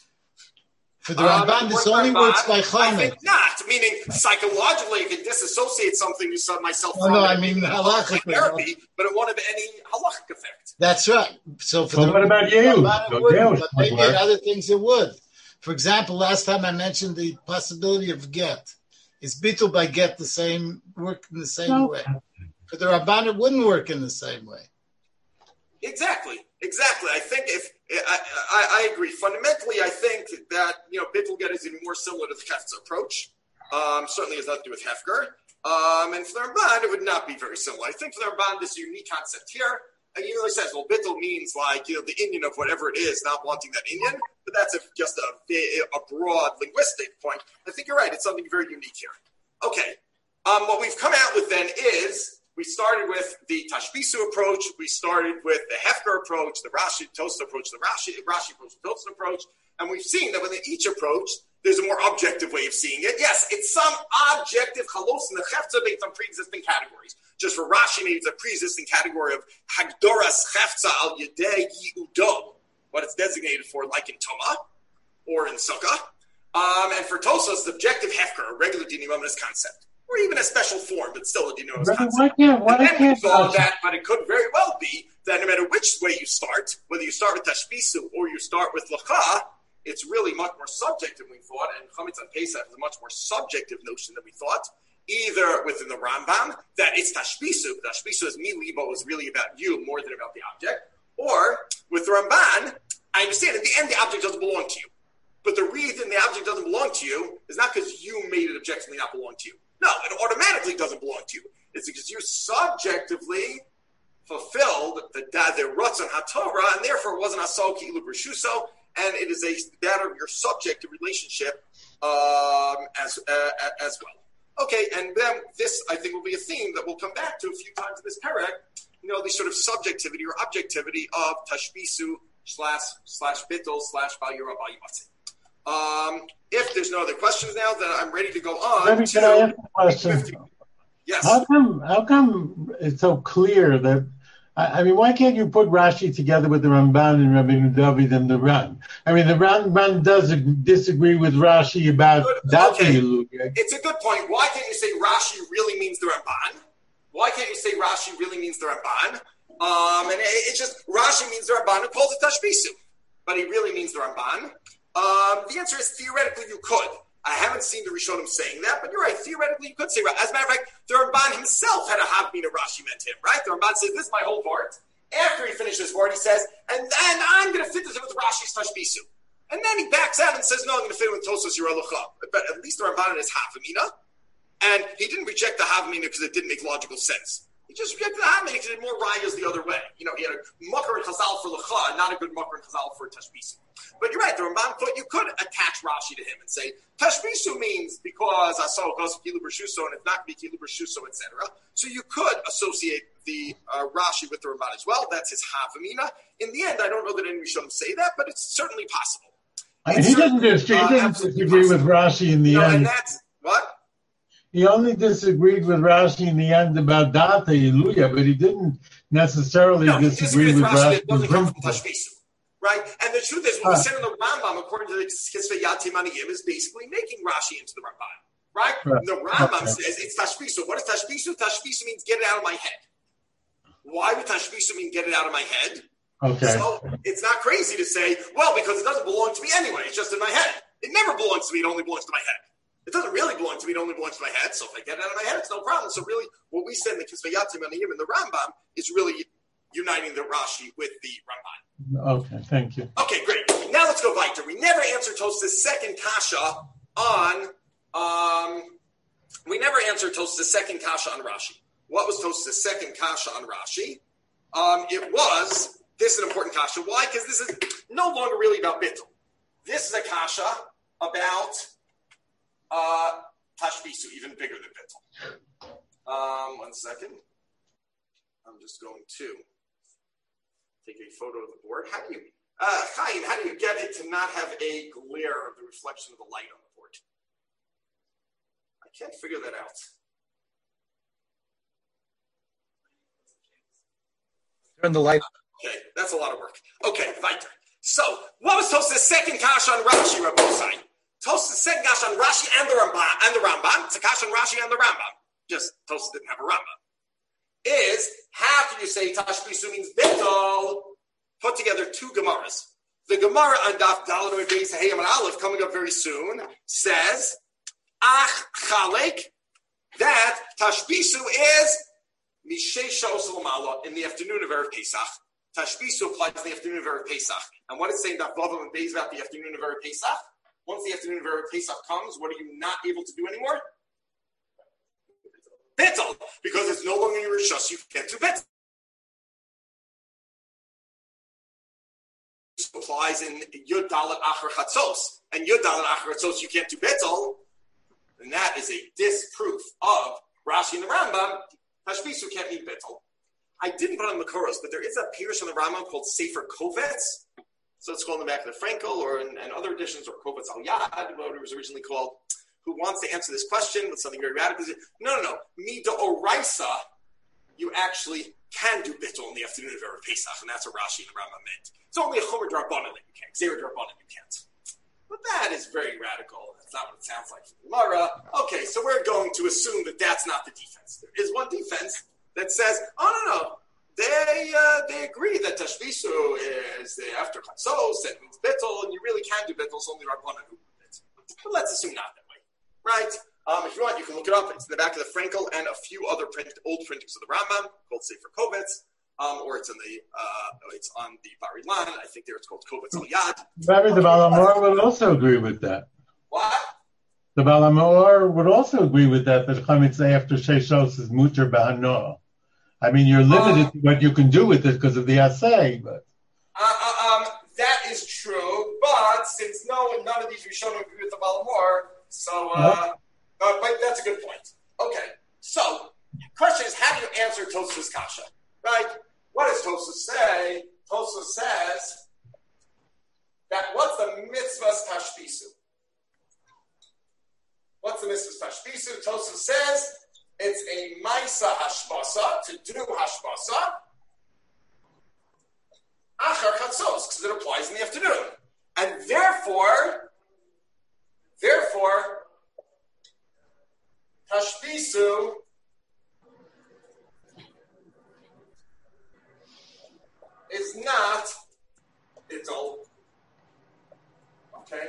For the um, Ramban, this only Ramban, works by chomet. I think not, meaning psychologically, you can disassociate something you saw myself from. No, no, I mean halachically. Therapy, but it won't have any halachic effect. That's right. So for well, the what about you? Ramban, it wouldn't, but maybe in other things it would. For example, last time I mentioned the possibility of get. Is bittul by get the same, work in the same no. way? For the Ramban, it wouldn't work in the same way. Exactly, exactly. I think if, I, I, I agree. Fundamentally, I think that, you know, bittul get is even more similar to the Hefza approach. Um, certainly has nothing to do with Hefker. Um, and for the Ramban, it would not be very similar. I think for the Ramban, this unique concept here, and he really says, well, bittul means like, you know, the Indian of whatever it is, not wanting that Indian, but that's a, just a, a broad linguistic point. I think you're right. It's something very unique here. Okay. Um, what we've come out with then is we started with the Tashbisu approach. We started with the Hefker approach, the Rashi Tosa approach, the Rashi, Rashi approach, the Tosa approach. And we've seen that within each approach, there's a more objective way of seeing it. Yes, it's some objective chalos in the Hefza based on pre-existing categories. Just for Rashi, maybe it's a pre-existing category of Hagdoras Hefza al Yedei Yiudo, what it's designated for, like in Toma or in Sukkah. Um, and for Tosa, it's the objective Hefker, a regular Dinimamis concept, or even a special form, but still a Dinimamis concept. Why can't, why and then can't we saw that, but it could very well be that no matter which way you start, whether you start with Tashbisu or you start with Lacha, it's really much more subjective than we thought, and Chametz on Pesach is a much more subjective notion than we thought. Either within the Rambam, that it's Tashbisu, Tashbisu is me, Libo, is really about you more than about the object. Or with the Ramban, I understand at the end the object doesn't belong to you. But the reason the object doesn't belong to you is not because you made it objectively not belong to you. No, it automatically doesn't belong to you. It's because you subjectively fulfilled the the Ratzon HaTorah, and therefore it wasn't Asal Ki'ilu B'Shuso, and it is a matter of your subjective relationship um, as uh, as well. Okay, and then this, I think, will be a theme that we'll come back to a few times in this parak, you know, the sort of subjectivity or objectivity of Tashbisu slash slash bittul slash Bal Yira Bal Yimatze. Um, if there's no other questions now, then I'm ready to go on. Maybe to can I ask a question? Yes. How come, how come it's so clear that, I, I mean, why can't you put Rashi together with the Ramban and Rabbeinu David and the Ran? I mean, the Ramban does disagree with Rashi about that. Okay. It's a good point. Why can't you say Rashi really means the Ramban? Why can't you say Rashi really means the Ramban? Um, and it, it's just, Rashi means the Ramban and calls it Tashbisu, but he really means the Ramban. Um, the answer is theoretically you could. I haven't seen the Rishonim saying that, but you're right. Theoretically, you could say. As a matter of fact, the Ramban himself had a Havmina Rashi meant him, right? The Ramban says, "This is my whole part." After he finishes his part, he says, "And then I'm going to fit this in with Rashi's Tashbisu." And then he backs out and says, "No, I'm going to fit it with Tosas Yiralucha." But at least the Ramban is Havmina, and he didn't reject the Havmina because it didn't make logical sense. He just rejected the Havmina because it had more rayas the other way. You know, he had a Makar and Chazal for Lecha, not a good Makar and Chazal for Tashbisu. But you're right, the Ramban thought you could attach Rashi to him and say, Tashbisu means because I saw Kilu B'Shuso and it's not going to be Kilu B'Shuso, et cetera. So you could associate the uh, Rashi with the Ramban as well. That's his Havamina. In the end, I don't know that any Rishonim say that, but it's certainly possible. I mean, he didn't disagree, uh, he didn't disagree with Rashi in the no, end. And that's, what? He only disagreed with Rashi in the end about Data Iluya, but he didn't necessarily no, disagree with Rashi. Rashi from Tashbisu. Right? And the truth is, what we said in the Rambam, according to the Kisvei Yatim Aniyim, is basically making Rashi into the Ramban. Right? right. The Rambam okay. says it's Tashbisu. What is Tashbisu? Tashbisu means get it out of my head. Why would Tashbisu mean get it out of my head? Okay. So it's not crazy to say, well, because it doesn't belong to me anyway. It's just in my head. It never belongs to me. It only belongs to my head. It doesn't really belong to me. It only belongs to my head. So if I get it out of my head, it's no problem. So really, what we said in the Kisvei Yatim Aniyim in the Rambam is really uniting the Rashi with the Ramban. Okay, thank you. Okay, great. Now let's go weiter. We never answered Tosfos' second kasha on. Um, we never answered Tosfos' second kasha on Rashi. What was Tosfos' second kasha on Rashi? Um, it was this is an important kasha. Why? Because this is no longer really about bittul. This is a kasha about uh, tashbisu, even bigger than bittul. Um, one second. I'm just going to take a photo of the board. How do you, uh, Chaim, how do you get it to not have a glare of the reflection of the light on the board? I can't figure that out. Turn the light. Okay, that's a lot of work. Okay, weiter. So, what was Tosfos' second kasha on Rashi, Rabbi Osai? Tosfos' second kasha on Rashi and the Ramban, and the Ramban. It's a kasha on Rashi and the Rambam. Just Tosfos didn't have a Rambam. Is how can you say tashbisu means bittul? Put together two Gemaras. The Gemara on Daf Daled Beis Hayim and Aleph coming up very soon says ach chalek that tashbisu is mishesha osalamala in the afternoon of Erev Pesach. Tashbisu applies in the afternoon of Erev Pesach. And what is saying Daf Vavam and Beis about the afternoon of Erev Pesach? Once the afternoon of Erev Pesach comes, what are you not able to do anymore? Bittul, because it's no longer your rishus, you can't do bittul. Applies in Yud Dalet Achar Chatzos, and Yud Dalet Achar Chatzos you can't do bittul, and that is a disproof of Rashi and the Rambam. Tashbisu can't mean bittul. I didn't put on the Makoros, but there is a pirush on the Rambam called Sefer Kovetz, so it's called in the back of the Frankel, or in, in other editions, or Kovetz Al Yad, what it was originally called. Who wants to answer this question with something very radical? No, no, no. Mida Oraisa, you actually can do bittul in the afternoon of Erev Pesach, and that's what Rashi and the Rambam meant. It's only a chomer drabanan that you can't. Xer drabanan you can't. But that is very radical. That's not what it sounds like from Gemara. Okay, so we're going to assume that that's not the defense. There is one defense that says, oh no, no, they uh, they agree that tashbisu is the after chatzos and means bittul, and you really can do bittul. It's only drabanan who do it. But let's assume not that way. Right. Um, if you want, you can look it up. It's in the back of the Frankel and a few other print, old printings of the Rambam called Sefer Kovetz, um, or it's in the uh, it's on the Bar Ilan. I think there it's called Kovetz Al Yad. Rabbi, the Baal HaMaor would also agree with that. What? The Baal HaMaor would also agree with that. That chametz after sheishos is muter b'hanoah. I mean, you're limited um, to what you can do with it because of the assay, but uh, uh, um, that is true. But since no, none of these Rishonim agree with the Baal HaMaor. So, uh, uh, but that's a good point. Okay, so question is, how do you answer Tosfos' kasha? Right? What does Tosfos say? Tosfos says that what's the mitzvah's tashbisu? What's the mitzvah's tashbisu? Tosfos says it's a maisa hashbasa, to do hashbasa, achar chatzos, because it applies in the afternoon, and therefore. Therefore, tashbisu is not bittul. Okay?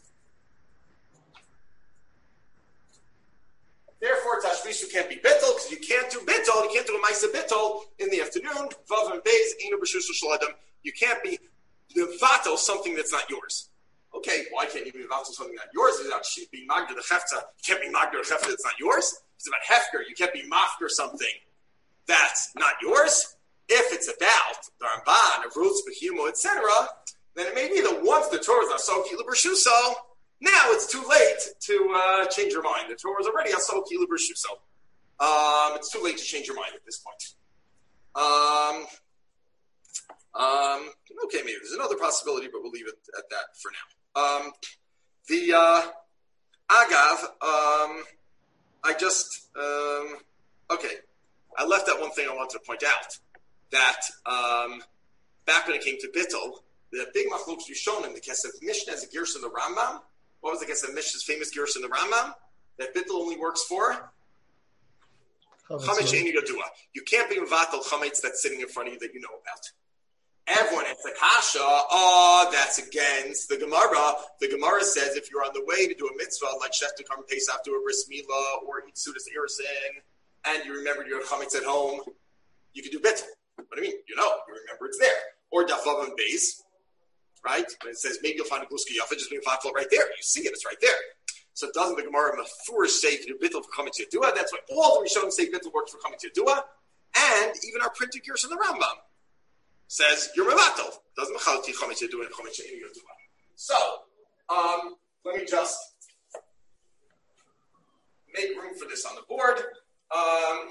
Therefore, tashbisu can't be bittul because you can't do bittul. You can't do a ma'isa bittul in the afternoon. Vav and beis einu b'shushu shel adam. You can't be levatel something that's not yours. Okay, why can't you be levatel something not yours? It's about being magder the chefta. You can't be magder the chefta that's not yours. It's about hefker. You can't be mafker something that's not yours. If it's about the Ramban, of roots, behumo, et cetera, then it may be that once the Torah is asoki l'bershuso, now it's too late to uh, change your mind. The Torah is already asoki l'bershuso. Um, it's too late to change your mind at this point. Um, um, okay, maybe there's another possibility, but we'll leave it at that for now. Um, the uh, Agav, um, I just, um, okay, I left out one thing I wanted to point out, that um, back when it came to Bittul, the big machlokes you shown in the Kesef Mishnah as a Gersh in the Rambam. What was the Kesef Mishnah's famous Gersh in the Rambam? That Bittul only works for Chametz she'einu yadua. You can't be mevatel chametz that's sitting in front of you that you know about. Everyone at the kasha, oh, that's against the Gemara. The Gemara says if you're on the way to do a mitzvah like Shech to come Pesach, do a bris milah or eat sudas irisin, and you remember your chametz at home, you can do bittul. What do you mean? You know, you remember it's there. Or Daf Vav and Beis, right? When it says maybe you'll find a Gluska Yafa, just being five float right there. You see it, it's right there. So doesn't the Gemara Mefurish say to do Bittul for coming to Yadua? That's why all the Rishonim say Bittul works for coming to Yadua. And even our printed gears in the Rambam says you're Mevatel. Doesn't Mechalti coming to Yadua and coming to Yadua. So, um, let me just make room for this on the board. Um,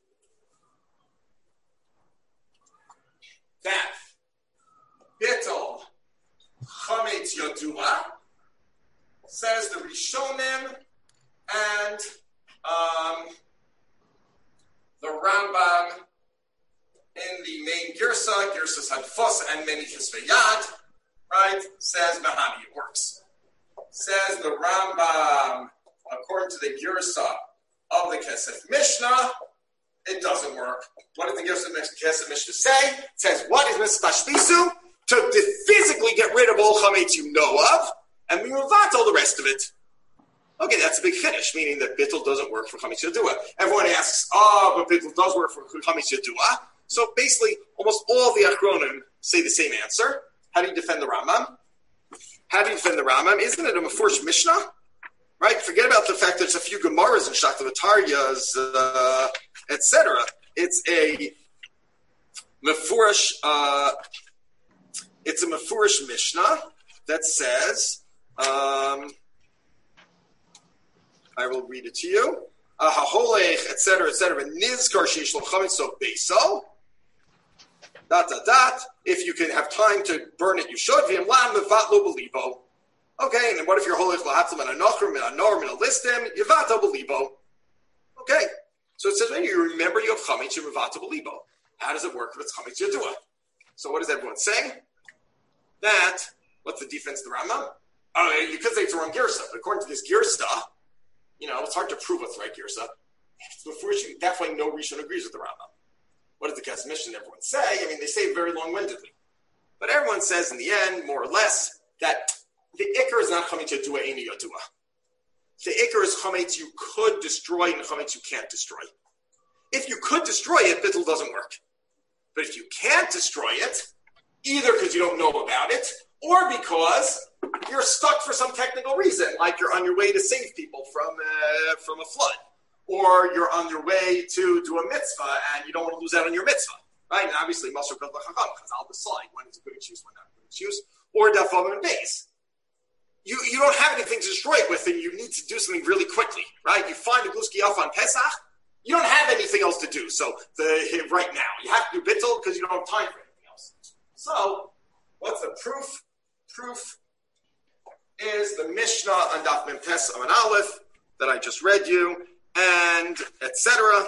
that Bittul Chametz Yadua says the Rishonim and um, the Rambam in the main Girsa, Girsas Hadfos and many Hisvayad, right, says Mahani, it works. Says the Rambam, according to the Girsa of the Kesef Mishnah, it doesn't work. What did the Girsa Kesef Mishnah say? It says, what is Mitzvah to physically get rid of all Chametz you know of, and we move on to all the rest of it. Okay, that's a big finish, meaning that Bittul doesn't work for Chametz Yadua. Everyone asks, oh, but Bittul does work for Chametz Yadua. So basically, almost all the Achronim say the same answer. How do you defend the Rambam? How do you defend the Rambam? Isn't it a Mefurish Mishnah? Right? Forget about the fact that there's a few Gemaras and Shaklavataryas, uh, et cetera. It's a Mefurish, uh, it's a Mefurish Mishnah that says, um, I will read it to you. Haholech, et cetera, et cetera. Nizkar sheish lo chametz so beiso. Dot dot dot. If you can have time to burn it, you should. V'im lam mevat lo belibo. Okay, and then what if you're holech lahatzim and anochrim and anorim and a listim? Yevato belibo. Okay, so it says when you remember you have chametz, you mevato belibo. How does it work if it's chametz yadua? So what does everyone say? That what's the defense of the Rambam? Oh, you could say it's the wrong girsa, but according to this girsa, you know, it's hard to prove what's right girsa. That's why no Rishon agrees with the Rambam. What does the Kesef Mishnah everyone say? I mean, they say it very long-windedly. But everyone says in the end, more or less, that the Iker is not chametz yadua eini yadua. The Iker is chametz you could destroy and chametz you can't destroy. If you could destroy it, Bittul doesn't work. But if you can't destroy it, either because you don't know about it, or because you're stuck for some technical reason, like you're on your way to save people from uh, from a flood, or you're on your way to do a mitzvah and you don't want to lose out on your mitzvah, right? And obviously, Masur Kol Chacham, Chazal decide when it's a good excuse, when not a good excuse, or Daf Vav and Beis. You you don't have anything to destroy it with, and you need to do something really quickly, right? You find a Gluski Yafa on Pesach, you don't have anything else to do. So the right now, you have to do Bittul because you don't have time for anything else. So what's the proof? Proof is the Mishnah on Daf Mem Tes Amud Aleph that I just read you, and et cetera.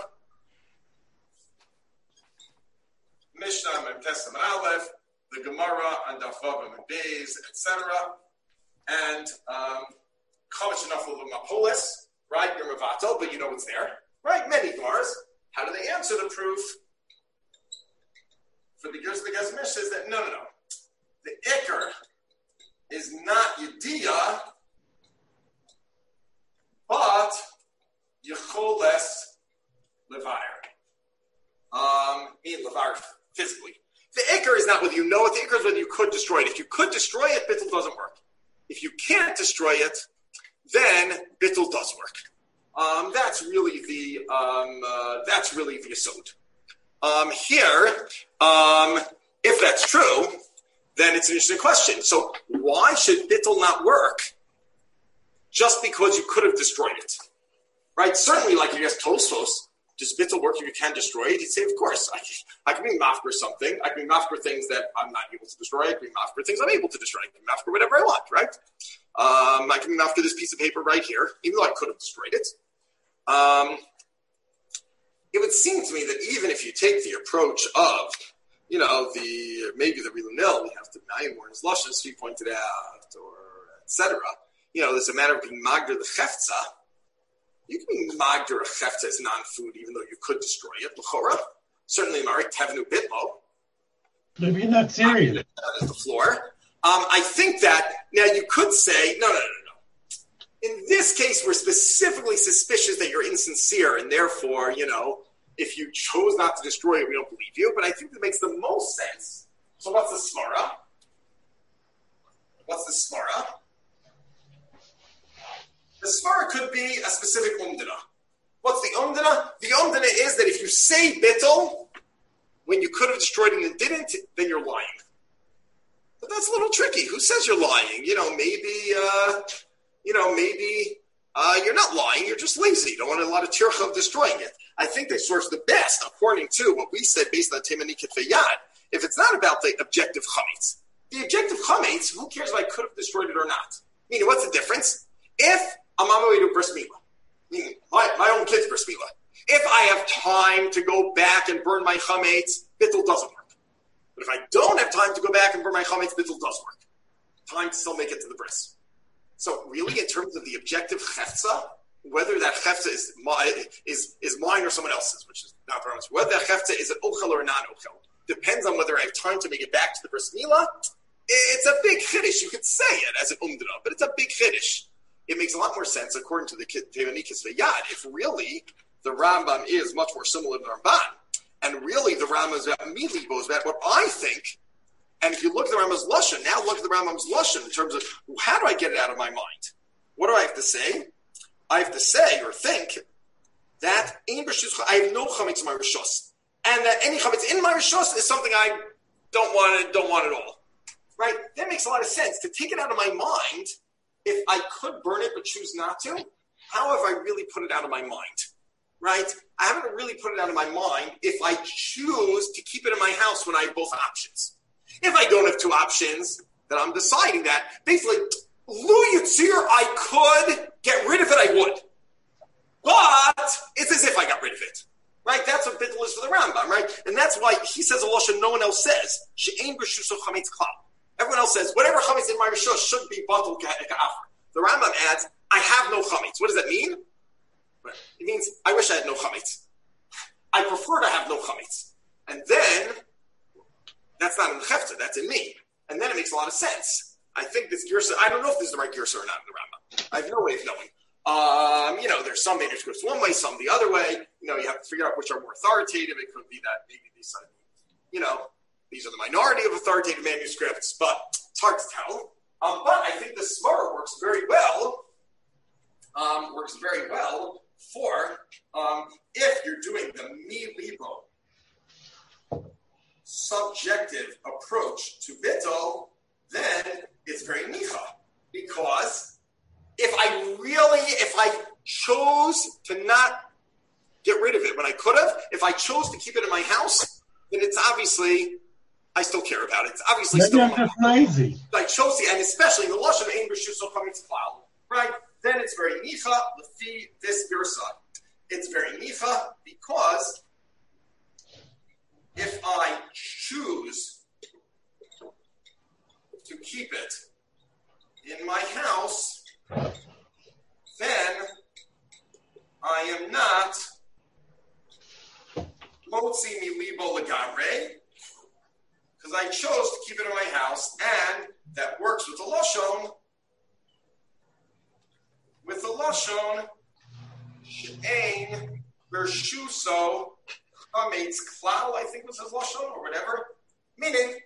Mishnah on Mem Tes Amud Aleph, the Gemara on Daf Vav and Beis, et cetera. And Chametz Nafal Mapolis, right? You're Mevatel, but you know what's there, right? Many Gemaras. How do they answer the proof? For the Gersa the Gesem Mishnah is that no, no, no. The Iker is not Yediyah, but Yecholes Levair. Um, mean Levair physically. The Iker is not whether you know it, the Iker is whether you could destroy it. If you could destroy it, Bittul doesn't work. If you can't destroy it, then Bittul does work. Um, that's really the um, uh, that's really the Yesod. Um, here, um, if that's true, then it's an interesting question. So why should Bittul not work just because you could have destroyed it? Right? Certainly, like you asked Tosfos, does Bittul work if you can destroy it? He'd say, of course. I, I can be mafker something. I can be mafker things that I'm not able to destroy. I can be mafker things I'm able to destroy. I can be mafker whatever I want, right? Um, I can be mafker this piece of paper right here, even though I could have destroyed it. Um, it would seem to me that even if you take the approach of, you know, the maybe the real nil, we have to Mayim or his luscious, he pointed out, or et cetera. You know, there's a matter of being magder the cheftza. You can be magder a cheftza as non-food, even though you could destroy it. L'chora, certainly Marek Tevnu Bitlo. Maybe you're not serious. On the floor. Um, I think that now you could say no, no, no, no. In this case, we're specifically suspicious that you're insincere, and therefore, you know, if you chose not to destroy it, we don't believe you. But I think that makes the most sense. So what's the smara? What's the smara? The smara could be a specific umdana. What's the umdana? The umdana is that if you say bittul when you could have destroyed it and didn't, then you're lying. But that's a little tricky. Who says you're lying? You know, maybe, uh, you know, maybe uh, you're not lying. You're just lazy. You don't want a lot of tircha of destroying it. I think they source the best according to what we said based on Temani Kitvei Yad. If it's not about the objective chametz, the objective chametz, who cares if I could have destroyed it or not? Meaning, what's the difference? If I'm on my way to bris milah, meaning my, my own kid's bris milah, if I have time to go back and burn my chametz, bittul doesn't work. But if I don't have time to go back and burn my chametz, bittul does work. Time to still make it to the bris. So really, in terms of the objective chefza, whether that chefza is, is, is mine or someone else's, which is not very much, whether that chefza is an ochel or a non-ochel, depends on whether I have time to make it back to the bris milah. It's a big chiddush. You could say it as an umdana, but it's a big chiddush. It makes a lot more sense according to the Temani Kitvei Yad if really the Rambam is much more similar to the Ramban. And really the Rambam is about milibo, is about what I think. And if you look at the Rambam's Lashon, now look at the Rambam's Lashon in terms of how do I get it out of my mind? What do I have to say? I have to say or think that I have no chametz in my rishos. And that any chametz in my rishos is something I don't want, don't want at all. Right? That makes a lot of sense. To take it out of my mind, if I could burn it but choose not to, how have I really put it out of my mind? Right? I haven't really put it out of my mind if I choose to keep it in my house when I have both options. If I don't have two options, then I'm deciding that basically, Lu Yitzir, I could get rid of it, I would. But it's as if I got rid of it. Right? That's what bittul is for the Rambam, right? And that's why he says a lashon no one else says. She'ein b'shuso chametz klal. Everyone else says, whatever chametz in my rishos should be batul ka'afar. The Rambam adds, I have no chametz. What does that mean? It means, I wish I had no chametz. I prefer to have no chametz. And then, that's not in the Hefta, that's in me. And then it makes a lot of sense. I think this Girsa, I don't know if this is the right Girsa or not in the Rambam. I have no way of knowing. Um, you know, there's some manuscripts one way, some the other way. You know, you have to figure out which are more authoritative. It could be that maybe these are, you know, these are the minority of authoritative manuscripts, but it's hard to tell. Um, but I think the Smara works very well, um, works very well for um, if you're doing the milibo subjective approach to bittul, then it's very nicha. Because if I really, if I chose to not get rid of it when I could have, if I chose to keep it in my house, then it's obviously, I still care about it. It's obviously Maybe still I'm just lazy. I chose to, and especially in the Lashon Ein B'Shusho Chametz Klal, right? Then it's very nicha lefi this girsa. It's very nicha because if I choose to keep it in my house, then I am not motzi mi libo legamre, because I chose to keep it in my house, and that works with the lashon. With the lashon, she'ein bershuso chametz klal, I think was his lashon or whatever. Meaning,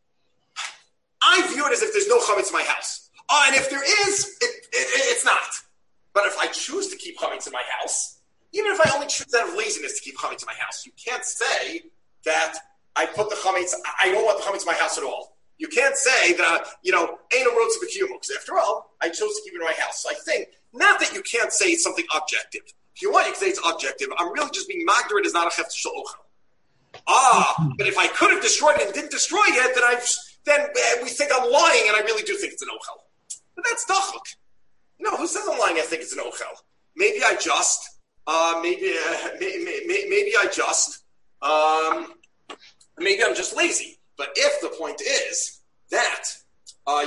I view it as if there's no chametz in my house. Oh, and if there is, it, it, it's not. But if I choose to keep chametz in my house, even if I only choose out of laziness to keep chametz in my house, you can't say that I put the chametz, I don't want the chametz in my house at all. You can't say that, uh, you know, ain't no road to b'kiyumu, because after all, I chose to keep it in my house. So I think, not that you can't say it's something objective. If you want, you can say it's objective. I'm really just being magdarid as not a chefta shel ochel. Ah, but if I could have destroyed it and didn't destroy it, then I've, then we think I'm lying, and I really do think it's an ochel. But that's dachuk. No, who says I'm lying? I think it's an ochel. Maybe I just, uh, maybe, uh, maybe, maybe I just, um, maybe I'm just lazy. But if the point is that uh,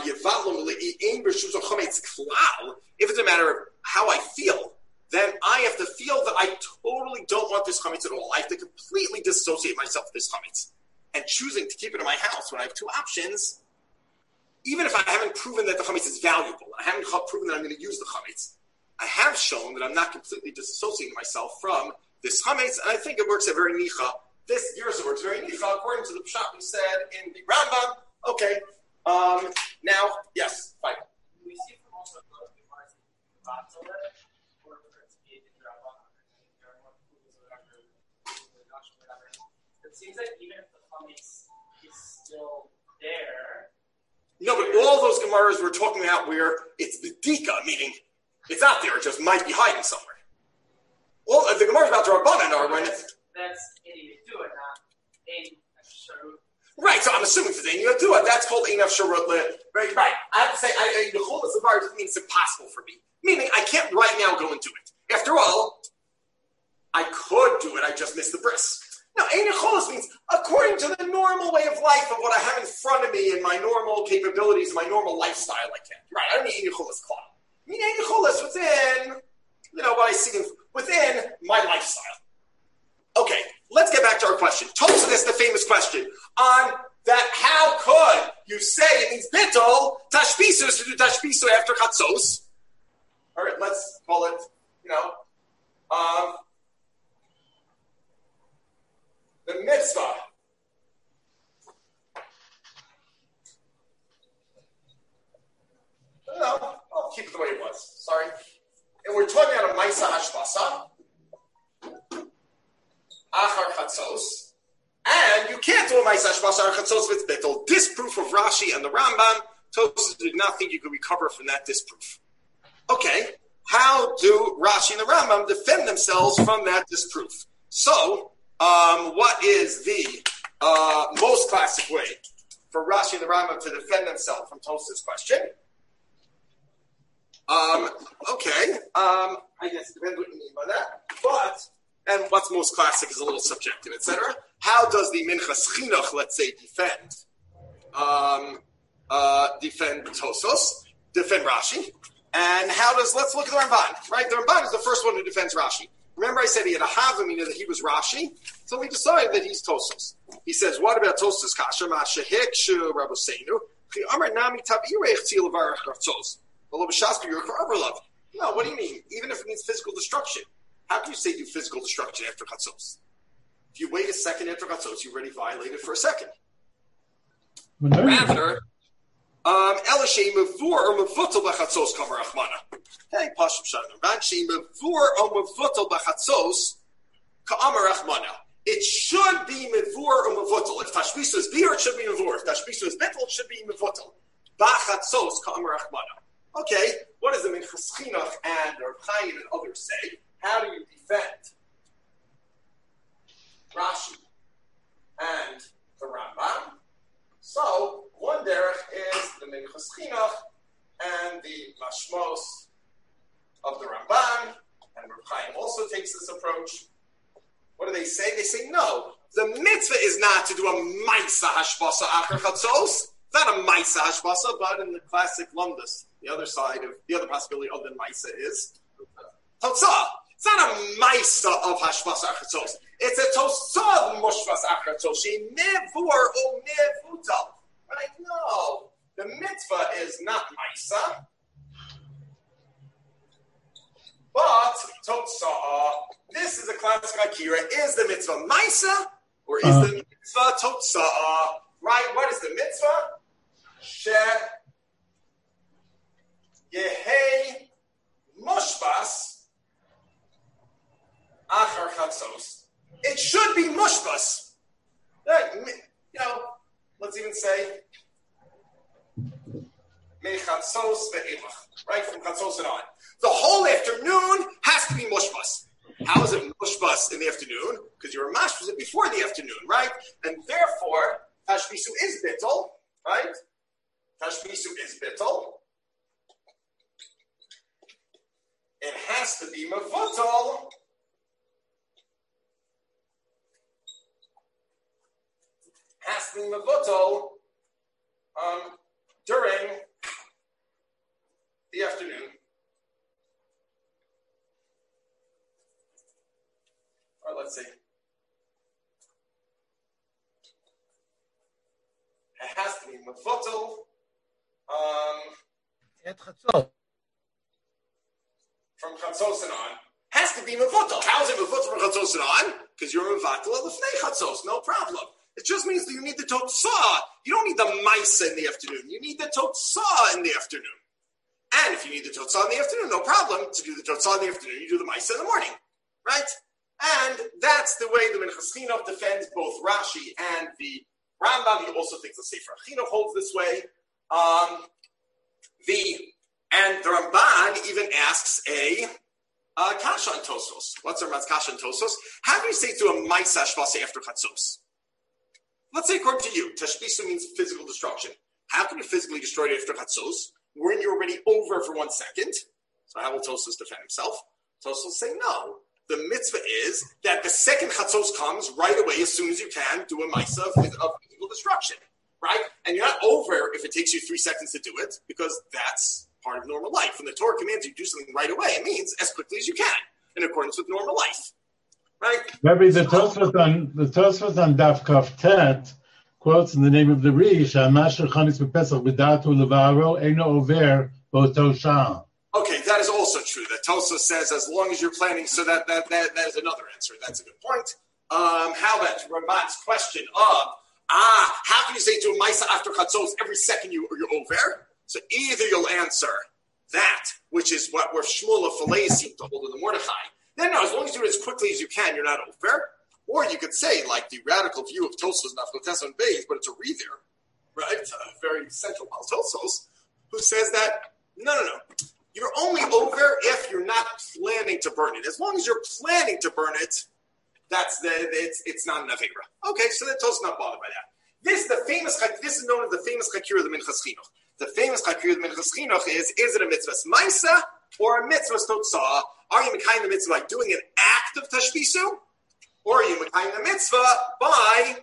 if it's a matter of how I feel, then I have to feel that I totally don't want this chametz at all. I have to completely disassociate myself with this chametz. And choosing to keep it in my house when I have two options, even if I haven't proven that the chametz is valuable, I haven't proven that I'm going to use the chametz, I have shown that I'm not completely disassociating myself from this chametz, and I think it works a very nicha. This Girsa works very nicha according to the pshat we said in the Rambam. Okay. Um, now, yes, fine. We see from also the or it seems like even if the chametz is still there. No, but all those Gemaras we're talking about where it's bedika, meaning it's out there, it just might be hiding somewhere. Well, the Gemaras about the Rabbanan are when it's... That's Ein Yedua, not Ein Afsharut. Right, so I'm assuming for the Ein Yedua, that's called Ein Afsharut. Right, right. I have to say, I, I, the whole Zavar doesn't mean it's impossible for me. Meaning, I can't right now go and do it. After all, I could do it, I just missed the bris. Now, Ein Yecholos means according to the normal way of life of what I have in front of me and my normal capabilities, my normal lifestyle, I can. Right, I don't need Ein Yecholos cloud. I mean Ein Yecholos within, you know, what I see in, within my lifestyle. Okay, let's get back to our question. Tosfos, the famous question on that. How could you say it means bittul tashbisu to do tashbisu after chatzos? All right, let's call it, you know, um, the mitzvah. No, I'll keep it the way it was. Sorry. And we're talking about a Maisa Hashbasa, Achar Chatzos, and you can't do a Maisa Hashbasa Achar Chatzos with Bittul. Disproof of Rashi and the Rambam, Tosfos did not think you could recover from that disproof. Okay, how do Rashi and the Rambam defend themselves from that disproof? So, um, what is the uh, most classic way for Rashi and the Rambam to defend themselves from Tosfos' question? Um, okay, um, I guess it depends what you mean by that. But, and what's most classic is a little subjective, et cetera. How does the Minchas Chinuch, let's say, defend, um, uh, defend Tosfos, defend Rashi? And how does, let's look at the Ramban, right? The Ramban is the first one who defends Rashi. Remember I said he had a Havamina that he was Rashi? So we decided that he's Tosfos. He says, what about Tosfos Kasher? Ma shehikshu Rabbeinu, chi amar nami tabirech tzil varach ratzos. No, what do you mean? Even if it means physical destruction. How can you say do physical destruction after chatzos? If you wait a second after chatzos, you already violated for a second. Rather, um, Elishei mevur or mevutel b'chatzos kamar achmana. Hey, Pashim Shannon. Ranchi mevur or mevutel b'chatzos kamar achmana. It should be mevur or mevutel. If tashbisu is bir, it should be mevur. If tashbisu is bittul, it should be mevutel. B'chatzos kamar achmana. Okay, what does the Minchas Chinuch and Rav Chaim and others say? How do you defend Rashi and the Rambam? So, one derech is the Minchas Chinuch and the Mashmos of the Ramban, and Rav Chaim also takes this approach. What do they say? They say, no, the mitzvah is not to do a Maisa Hashbasa Achar Chatzos. It's not a Maisa Hashbasa, but in the classic Lumdus, the other side of the other possibility of the Maisa is Totzah. It's not a Maisa of Hashbasa Achatzos. It's a Totzah of Mushbas Achatzos. She nevur o nevutal. Right? No. The mitzvah is not Maisa. But Totzah, this is a classic Akira. Is the mitzvah Maisa or is uh. the mitzvah Totzah? Right? What is the mitzvah? She Yehei Mushbas Achar Chatzos. It should be Mushbas. You know, let's even say Mechatzos ve'elach. Right? From Chatzos and on. The whole afternoon has to be Mushbas. How is it Mushbas in the afternoon? Because you're mashbas before the afternoon, right? And therefore, Tashbisu is bittul, right? Tashbisu is bittul. It has to be mevutal. Has to be mevutal um, during the afternoon. All right, let's see. It has to be mevutal. Um, From Chatzos and on. Has to to be mevatel. How is it mevatel from chatzos on? Because you're mevatel of the fnei chatzos, no problem. It just means that you need the totzah. You don't need the maisa in the afternoon. You need the totzah in the afternoon. And if you need the totzah in the afternoon, no problem. To do the totzah in the afternoon, you do the maisa in the morning, right? And that's the way the Minchas Chinuch defends both Rashi and the Rambam. He also thinks the Sefer Chinuch holds this way. Um, the and the Ramban even asks a uh, kasha on Tosos. What's the Ramban's kasha on Tosos? How do you say to a maisa shvasa after chatzos? Let's say according to you, tashbisu means physical destruction. How can you physically destroy it after chatzos? Weren't you already over for one second? So how will Tosos defend himself? Tosos will say no. The mitzvah is that the second chatzos comes right away as soon as you can do a maisa of physical destruction, right? And you're not over if it takes you three seconds to do it, because that's part of normal life. When the Torah commands you to do something right away, it means as quickly as you can, in accordance with normal life. Right? Maybe the Tosfos on the Tosfos on Daf Kaf Tet quotes in the name of the Rish, "Amasher Chanis b'Pesach b'Datu levaro eino over b'oto shah." Okay, that is also true. That Tosfos says as long as you're planning, so that that that, that is another answer. That's a good point. Um, how about Ramban's question of ah, how can you say to a Maisa after Chatzos every second you you're over? So either you'll answer that, which is what where Shmuel of Falei seemed to hold in the Mordechai. Then no, as long as you do it as quickly as you can, you're not over. Or you could say, like the radical view of Tosfos, not Gotes on Beis, but it's a reader, right? A very central Baal Tosfos, who says that, no, no, no. You're only over if you're not planning to burn it. As long as you're planning to burn it, that's the it's it's not an Avera. Okay, so the Tosfos not bothered by that. This is the famous, this is known as the famous Chakir of the Minchas Chinuch. The famous Chakir of the Minchas Chinuch is, is it a mitzvah Maisa or a mitzvah Totzah? Are you making the mitzvah by doing an act of tashbisu? Or are you making the mitzvah by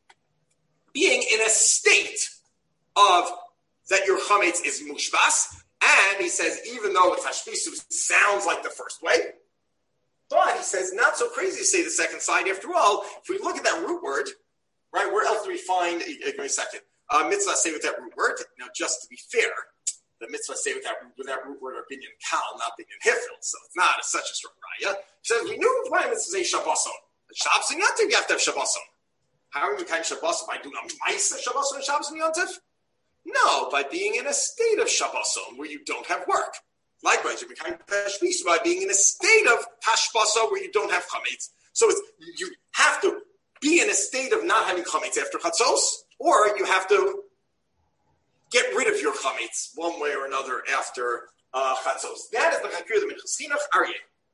being in a state of that your chametz is mushbas? And he says, even though tashbisu sounds like the first way, but he says, not so crazy to say the second side. After all, if we look at that root word, right, where else do we find, give me a second, uh, mitzvah say with that root word? Now, just to be fair, the mitzvah say with that, with that root word are binyan kal, not binyan hifil, so it's not a, such a strong raya. He says, we knew why mitzvah say shabboson. Shabbos and Yontif, you have to have shabboson. How are you kind of shabboson? By doing a ma'isa shabboson and Shabbos and Yontif? No, by being in a state of shabboson where you don't have work. Likewise, you're kind of tashbis by being in a state of tashbasa where you don't have chametz. So it's, you have to be in a state of not having chametz after chatzos, or you have to get rid of your chametz one way or another after uh, chatzos. That is the chakir of the Minchas Chinuch. Aryeh.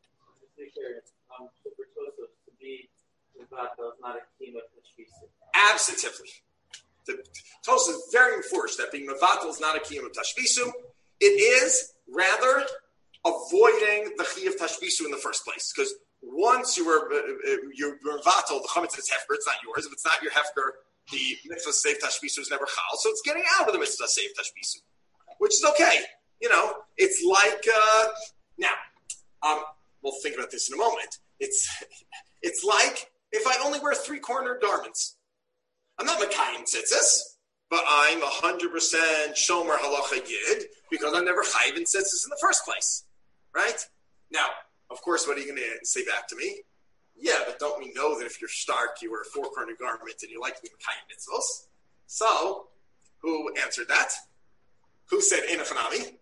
Um, for Tosfos to be mevatel is not a kiyum of tashbisu. Absolutely. The Tosfos is very enforced that being mevatel is not a kiyum of tashbisu. It is rather avoiding the chiyuv of tashbisu in the first place, because once you were uh, you're mevatel, the chametz is hefker. It's not yours. If it's not your hefker, the mitzvah save tashbisu is never chal. So it's getting out of the mitzvah save tashbisu, which is okay. You know, it's like uh, now. Um, we'll think about this in a moment. It's it's like if I only wear three-cornered garments. I'm not Makayim tzitzis, but I'm one hundred percent Shomer Halacha Yid because I'm never Chayiv in tzitzis in the first place. Right? Now, of course, what are you going to say back to me? Yeah, but don't we know that if you're stark, you wear a four-cornered garment and you like to be Makayim mitzvos? So, who answered that? Who said Enochanami?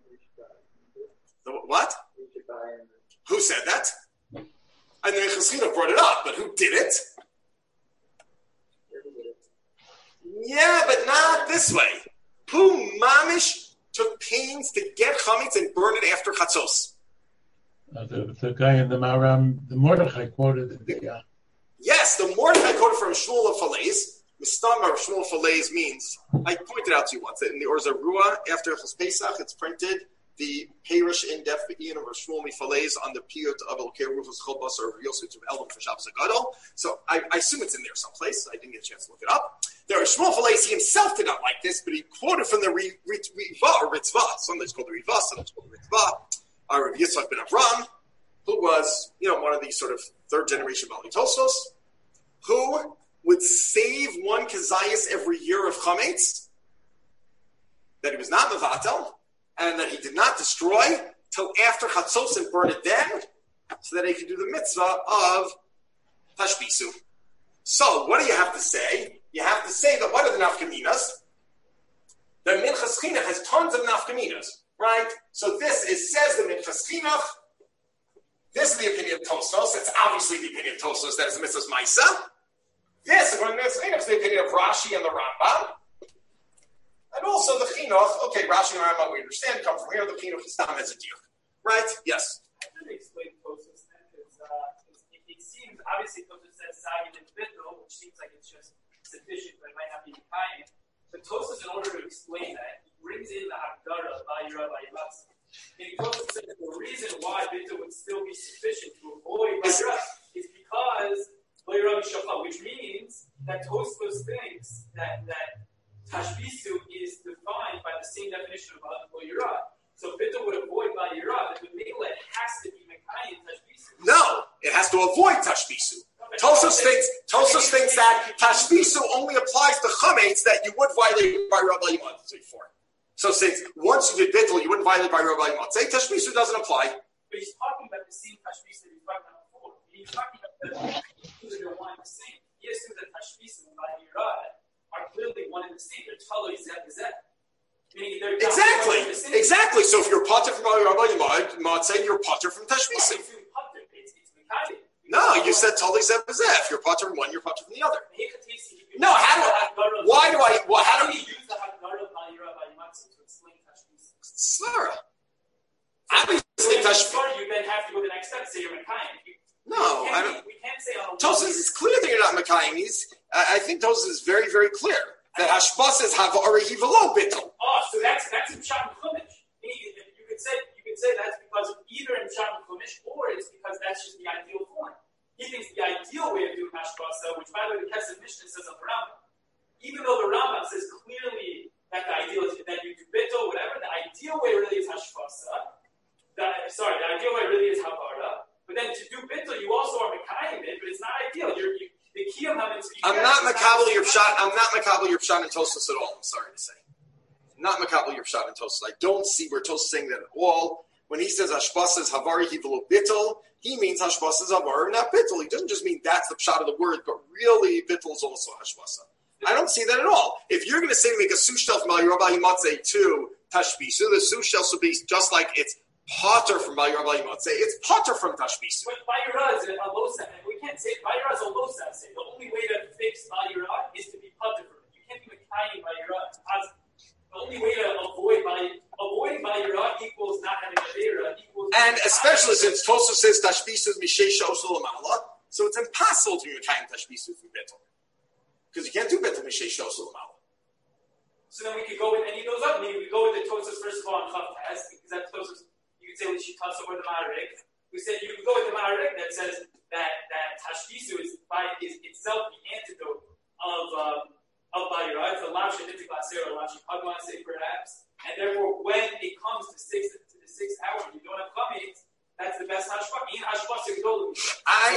The what? Who said that? And the Minchas Chinuch brought it up, but who did it? Yeah, but not this way. Who mamish took pains to get chametz and burn it after chatzos? Uh, the, the guy in the Maram, the Mordechai quoted it. The, uh... Yes, the Mordechai quoted from Shmuel of Falais. Mistama of Shmuel of Falais means, I pointed out to you once, in the Orza Ruah, after Chos Pesach, it's printed, the Perish in Def Be'in of Shmuel Mifalez on the Piyut of Elokei Rufus Chobas or Yosef of Elam for Shabbos Agadol. So I, I assume it's in there someplace. I didn't get a chance to look it up. There is Shmuel Falez. He himself did not like this, but he quoted from the Riva or Ritzvah. Sometimes called the Riva, sometimes called the Ritzvah. Our Rav Yitzchak ben Avram, who was, you know, one of these sort of third generation Bali Tosfos, who would save one kazayas every year of chametz that he was not mevatel, and that he did not destroy till after chatzos and burn it then, so that they can do the mitzvah of tashbisu. So what do you have to say? You have to say that what are the nafkaminas? The Minchas Chinuch has tons of nafkaminas, right? So this is says the Minchas Chinuch. This is the opinion of Tosfos. It's obviously the opinion of Tosfos that is the mitzvah's Maisa. This, according to the Chinuch, is the opinion of Rashi and the Rambam. And also the Chinuch, okay, Rashi and Rambam, we understand, come from here. The Chinuch is not as a deal. Right? Yes? How do they explain Tosfos then? Because uh, it, it seems, obviously, Tosfos says Sagid and Bittul, which seems like it's just sufficient, but it might not be kind. But Tosfos, in order to explain that, he brings in the Hagdara, Vayira, Vayimatz. And Tosfos says the reason why Bittul would still be sufficient to avoid Vayira is because which means that Tosfos thinks that, that Tashbisu is defined by the same definition of Vayira. So Bittul would avoid Vayira, but the Mela has to be Mekayim Tashbisu. No, it has to avoid Tashbisu. Tosfos thinks Tosfos thinks that Tashbisu only applies to chametz that you would violate by Rabbi Yimatzei for. So since once you did Bittul, you wouldn't violate by Rabbi Yimatzei, Tashbisu doesn't apply. But he's talking about the same Tashbisu that he's talking about before. He's talking about the two are one and the same. He assumes that Tashbisu and Vayira are clearly one and the same. They're totally zeh zeh. Meaning they're exactly, exactly. So if you're potter from Rabbi Yimatzei, you're potter from Tashbisu. It's it's Mekayim. No, you said totally zeh zeh. If you're potter from one, you're potter from the other. No, how do I? Why do I? Well, how do we use the Hagdara of Vayira Vayimatz to explain Tashbisu? Svara. Obviously, Tashbisu. You then have to go to the next step. Say you're Mekayim. No, I don't. We can't say on. Tosfos is clear that you're not Mekayim. I think Tosfos is very, very clear that Hashbas is Havari Hivalo Bittul. Oh, so that's that's in Pshat Chumash. You could say you could say that's because either in Pshat Chumash or it's because that's just the ideal form. He thinks the ideal way of doing Hashbasa, which by the way the Kesef Mishnah says on the Rambam, even though the Rambam says clearly that the ideal is that you do Bittul, whatever, the ideal way really is Hashbasa. Sorry, the ideal way really is Havara. But then to do Bittul, you also are Mekayim it, but it's not ideal. You're you, the Kiyam Hamitz. I'm not Makabel your Pshat. I'm not Makabel your Pshat and Tosfos at all. I'm sorry to say. Not Makabel your Pshat and Tosfos. I don't see where Tosfos is saying that at all. When he says Hashbasa is Havari Hivalo Bittul, he means Hashbasa is Havari, not Bittul. He doesn't just mean that's the Pshat of the word, but really Bittul is also Hashbasa. I don't see that at all. If you're going to say make a sushtel from Rabbi Yimatzei to Tashbisu, the sushtel should be just like it's potter from Rabbi Yimatzei. It's potter from Tashbisu. But Vayira is a losa, and we can't say Vayira is a losa. Say the only way to fix Vayira is to be potter from it. You can't be Mekayim Vayira. The only way to avoid Vayira, avoiding Vayira equals not having Vayira equals. And especially since Tosfos says Tashbisu is Mishei Shosel Amala, so it's impossible to be Mekayim Tashbisu from Bittul. Because you can't do Bittul Mishei Shosel Amala. So then we could go with any of those up. Maybe we go with the Tosfos first of all on Chav Taz, because that Tosfos. You could say when she talks over the Ma'arik. We said you could go with the Ma'arik that says that that Tashbisu is by is itself the antidote of um, of Vayira. It's a lav shenitik laser or lav shepagma say perhaps, and therefore when it comes to six to the sixth hour, you don't have chametz. That's the best hashbasa. In hashbasa gedolu, I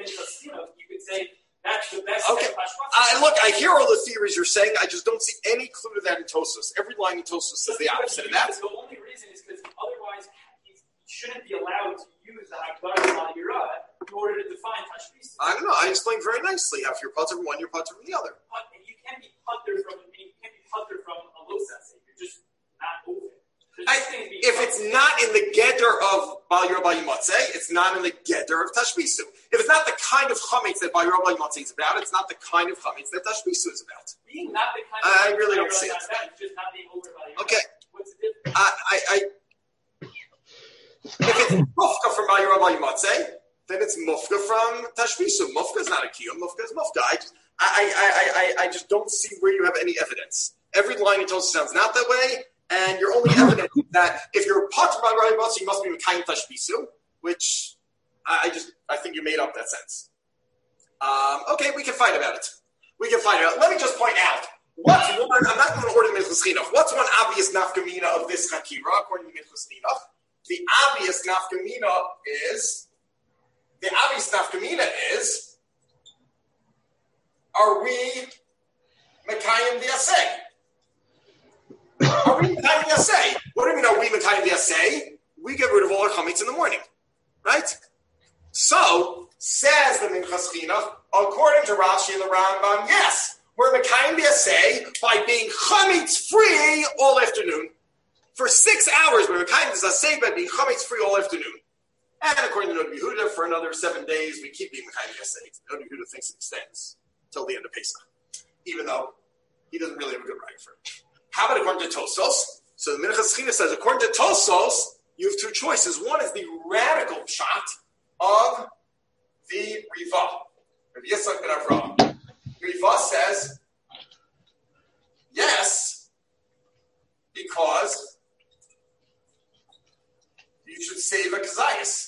you could say that's the best. Okay. I look, I hear all the theories you're saying. I just don't see any clue to that in Tosfos. Every line in Tosfos says the opposite of that. The only reason is because otherwise. Shouldn't be allowed to use the Hagdara Vayira in order to define Tashbisu. I don't know. I explained very nicely. If you're putter from one, you're putter from the other. But you can't be putter from you can't be putter from a losase. You're just not moving. I, if it's not in the geder of Bal Rabbi Yimatzei, it's not in the geder of Tashbisu. If it's not the kind of chametz that Bal Rabbi Yimatzei is about, it's not the kind of chametz that Tashbisu is about. Being not the kind of I really don't see it. That, just not being over by okay. What's the difference? I. I, I If it's mufka from Rabbi Yimatzei, then it's mufka from Tashbisu. Mufka is not a kiyum. Mufka is mufka. I just, I, I, I, I just don't see where you have any evidence. Every line in Tosfos sounds not that way, and your only evidence is that if you're part from Rabbi Yimatzei, you must be Mekayim Tashbisu, which I, I just I think you made up that sense. Um, okay, we can fight about it. We can fight about it. Let me just point out. What's one? I'm not going to order Minchas Chinuch. What's one obvious nafkamina of this Hakira according to Minchas Chinuch? The obvious nafkamina is, the obvious nafkamina is, are we Mekayim the Asay? Are we Mekayim the Asay? What do you mean, are we Mekayim the Asay? We get rid of all our chametz in the morning, right? So, says the Minchas Chinuch, according to Rashi and the Rambam, yes, we're Mekayim B'Yaseh by being chametz free all afternoon. For six hours, we're Mekayim B'Yaseh by being chametz free all afternoon. And according to Noda Yehuda, for another seven days, we keep being Mekayim B'Yaseh. Noda Yehuda thinks it extends till the end of Pesach, even though he doesn't really have a good right for it. How about according to Tosos? So the Minchas Chinuch says, according to Tosos, you have two choices. One is the radical shot of the Riva. Rabbi Yitzchak ben Avraham. Riva says, yes, because you should save a kazayas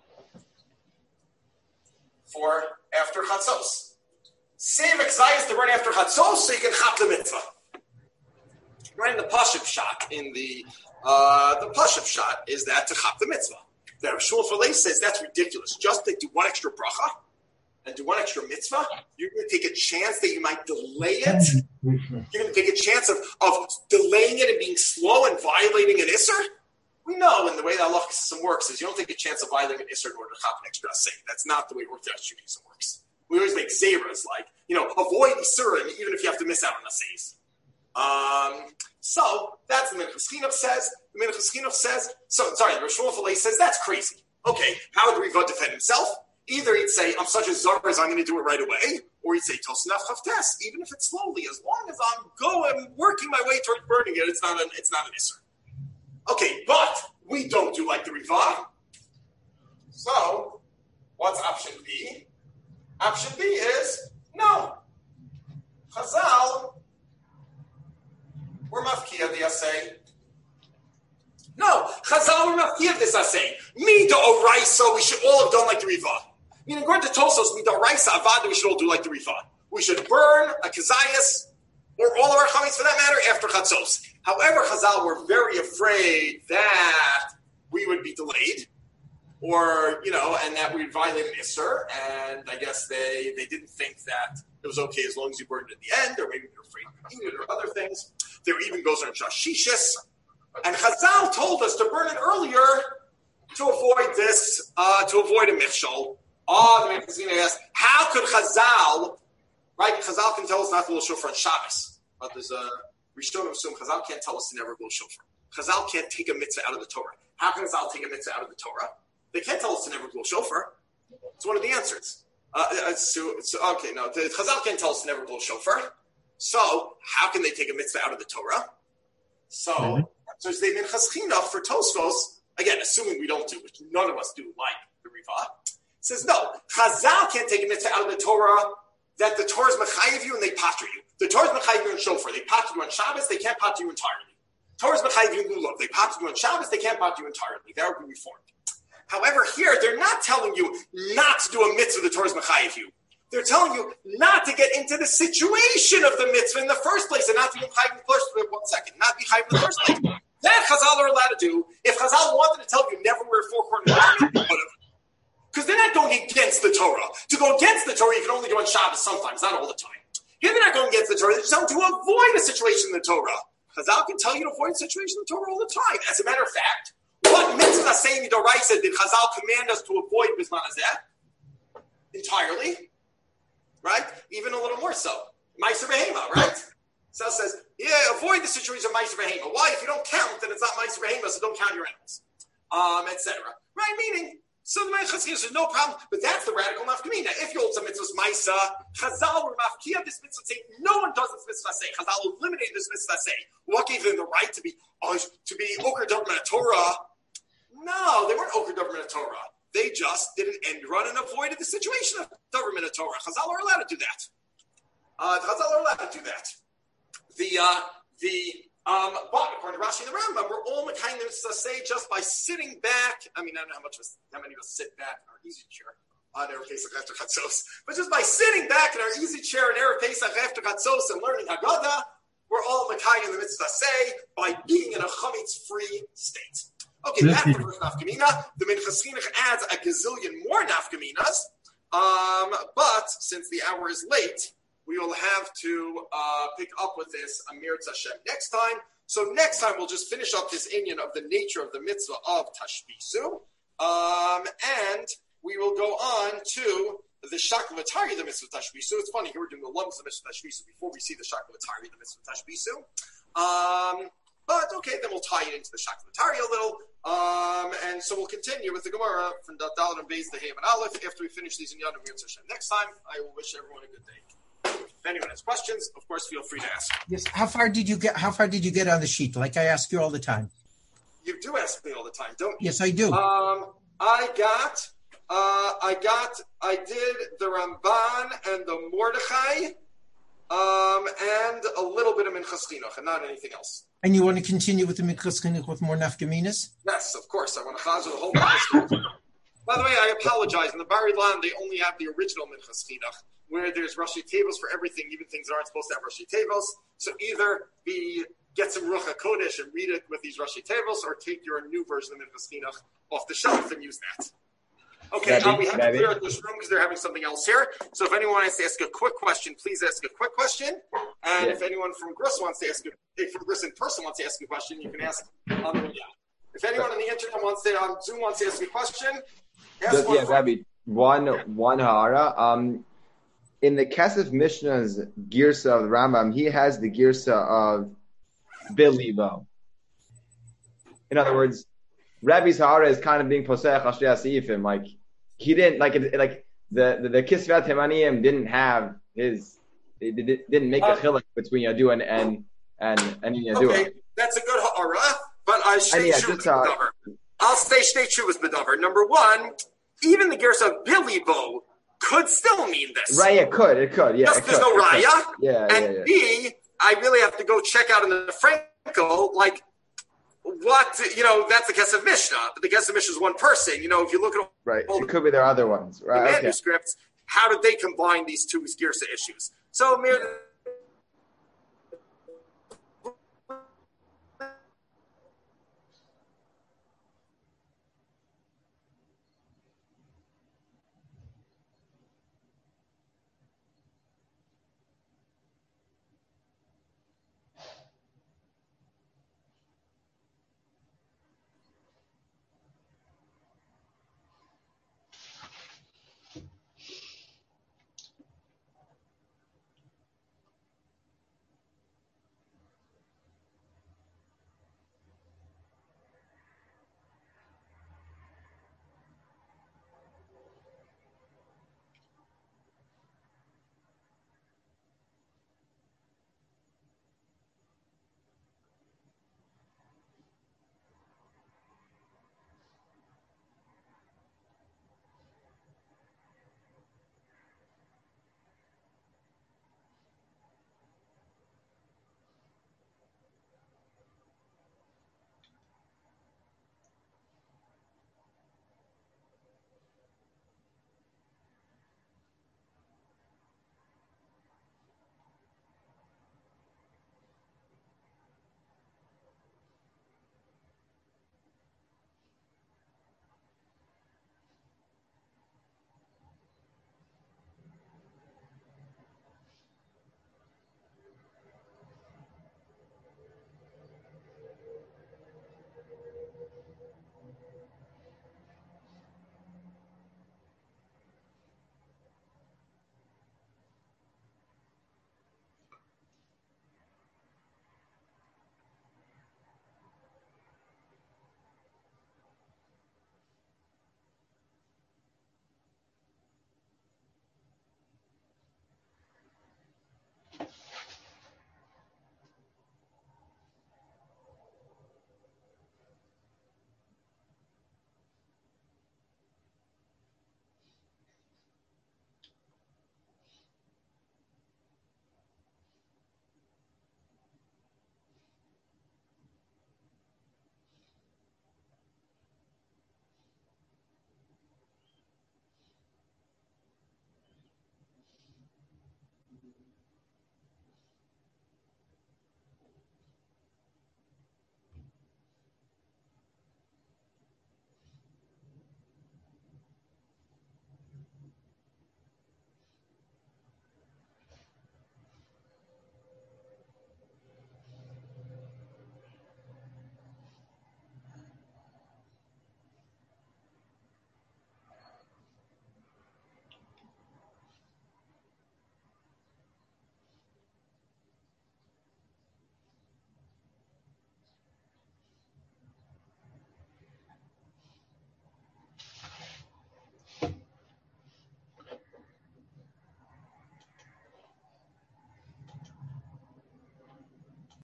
for after Chatzos. Save a kazayas to run after Chatzos so you can chap the mitzvah. Right in the Pashup shot, in the uh, the Pashup shot is that to chap the mitzvah. The Shmuel Falei says that's ridiculous. Just to do one extra bracha and do one extra mitzvah, you're going to take a chance that you might delay it. You're going to take a chance of, of delaying it and being slow and violating an Isser. We know, and the way that Allah system works is you don't take a chance of violating an Isser in order to chap an extra asay. That's not the way Orthodox Judaism works. We always make zeras like, you know, avoid Isser even if you have to miss out on asays. Um, so that's the Minchas Chinuch says. The Minchas Chinuch says. So sorry, the Rosh Falei says that's crazy. Okay, how would Riva defend himself? Either he'd say I'm such a zar as I'm going to do it right away, or he'd say Tosnaf Chavtes, even if it's slowly, as long as I'm going working my way towards burning it, it's not an it's not an isser. Okay, but we don't do like the Riva. So what's option B? Option B is no. Chazal. We're mafkiyah the assay. No, Chazal we're mafkiyah this assay. Mida oraisa, we should all have done like the Riva. Meaning, according to Tosos, mida oraisa avada, we should all do like the Riva. We should burn a kazayas, or all of our chametz for that matter, after Chatzos. However, Chazal were very afraid that we would be delayed, or, you know, and that we would violate an Isser, and I guess they, they didn't think that it was okay as long as you burned it at the end, or maybe they're afraid of eating it, or other things. There even goes on Shashishis. And Chazal told us to burn it earlier to avoid this, uh, to avoid a Michshol. Oh, the Minchas Chinuch asks, how could Chazal, right? Chazal can tell us not to blow shofar on Shabbos. But there's a Rishonim assume Chazal can't tell us to never blow shofar. Chazal can't take a mitzvah out of the Torah. How can Chazal take a mitzvah out of the Torah? They can't tell us to never blow shofar. It's one of the answers. Uh, so, so, okay, no, the Chazal can't tell us to never blow shofar. So, how can they take a mitzvah out of the Torah? So, mm-hmm. so it's the Minchas Chinuch for Tosfos, again, assuming we don't do, which none of us do, like the Riva, says, no, Chazal can't take a mitzvah out of the Torah that the Torah is mechayiv you and they patra you. The Torah is mechayiv you in shofar. They patra you on Shabbos, they can't patra you entirely. Torah is mechayiv you in lulav. They patra you on Shabbos, they can't patra you entirely. That would be reformed. However, here, they're not telling you not to do a mitzvah the Torah is mechayiv you. They're telling you not to get into the situation of the mitzvah in the first place and not to be chayiv in the first place. One second, not be chayiv in the first place. That Chazal are allowed to do. If Chazal wanted to tell you never wear four-cornered garments, they would have. Because they're not going against the Torah. To go against the Torah, you can only do on Shabbos sometimes, not all the time. Here they're not going against the Torah. They're just telling you to avoid a situation in the Torah. Chazal can tell you to avoid a situation in the Torah all the time. As a matter of fact, what mitzvah saying midoraisa did Chazal command us to avoid bisman hazeh? Entirely. Right? Even a little more so. Meiser behema, right? So it says, yeah, avoid the situation of Meiser behema. Why? If you don't count, then it's not Meiser behema, so don't count your animals. Um, et cetera. Right? Meaning, so the Minchas Chinuch says, no problem, but that's the radical nafkamina. If you hold some mitzvahs Maisa, Chazal were mafkiyah this mitzvah say, no one does this mitzvah say. Chazal eliminated this mitzvah say. What gave them the right to be uh, to be Oker Dovman Torah? No, they weren't Oker Dovman Torah. They just did an end run and avoided the situation of Dovman Torah. Chazal are allowed to do that. Uh, Chazal are allowed to do that. The uh, the Um, but according to Rashi and the Rambam, we're all kind of say just by sitting back. I mean, I don't know how much of us, how many of us sit back in our easy chair on Erev Pesach after Chatzos, but just by sitting back in our easy chair in Erev Pesach after Chatzos and learning Haggadah, we're all Makai in the mitzvah say by being in a chametz-free state. Okay, that's the first nafkamina. The Minchas Chinuch adds a gazillion more nafkaminas, um, but since the hour is late, we will have to uh, pick up with this Amir Tzashem next time. So next time we'll just finish up this inyan of the nature of the mitzvah of Tashbisu. Um, and we will go on to the Shaklatari, the Mitzvah Tashbisu. It's funny, here we're doing the Lums, the Mitzvah Tashbisu, before we see the Shaklatari, the Mitzvah Tashbisu. Um, but okay, then we'll tie it into the Shaklatari a little. Um, and so we'll continue with the Gemara from Dalet and Beis to Hey and Aleph after we finish these in Yad and Hashem. Next time, I will wish everyone a good day. If anyone has questions, of course, feel free to ask. Yes. How far did you get? How far did you get on the sheet? Like I ask you all the time. You do ask me all the time, don't you? Yes, I do. Um, I got, uh, I got, I did the Ramban and the Mordechai, um, and a little bit of Minchas Chinuch, and not anything else. And you want to continue with the Minchas Chinuch with more nafkaminas? Yes, of course. I want to chazor the whole Minchas Chinuch. By the way, I apologize. In the Bari Lan, they only have the original Minchas Chinuch, where there's Rashi Tevos for everything, even things that aren't supposed to have Rashi Tevos. So either be get some Ruach HaKodesh and read it with these Rashi Tevos, or take your new version of Minchas Chinuch off the shelf and use that. Okay, now we have to clear out this room because they're having something else here. So if anyone wants to ask a quick question, please ask a quick question. And yeah. if anyone from Grus wants to ask a, if from Grus in person wants to ask a question, you can ask on the yeah. If anyone on the internet wants to on Zoom wants to ask a question, ask Does, one. Yeah, Rabbi, one one hara. Um, in the Kesef Mishnah's Girsa of the Rambam, he has the Girsa of Bilibo. In other words, Rabbi's hara is kind of being posech Ashri Asifim, like. He didn't like it, like the the, the Kisvat Hemanim didn't have his they, they didn't make a chiluk between Yadu and and and, and Yadu. Okay, that's a good ha'ara, but I stay true with Bedover. I'll stay stay true with Bedover. Number one, even the gears of Billy Bo could still mean this. Right, it could, it could, yeah. Just it there's could, no raya. Yeah, and yeah, yeah. B, I really have to go check out in the Frankel, like. What, you know, that's the Kesef Mishnah, but the Kesef Mishnah is one person. You know, if you look at right, it could be their other ones, right? The okay. manuscripts, how did they combine these two Girsa issues? So,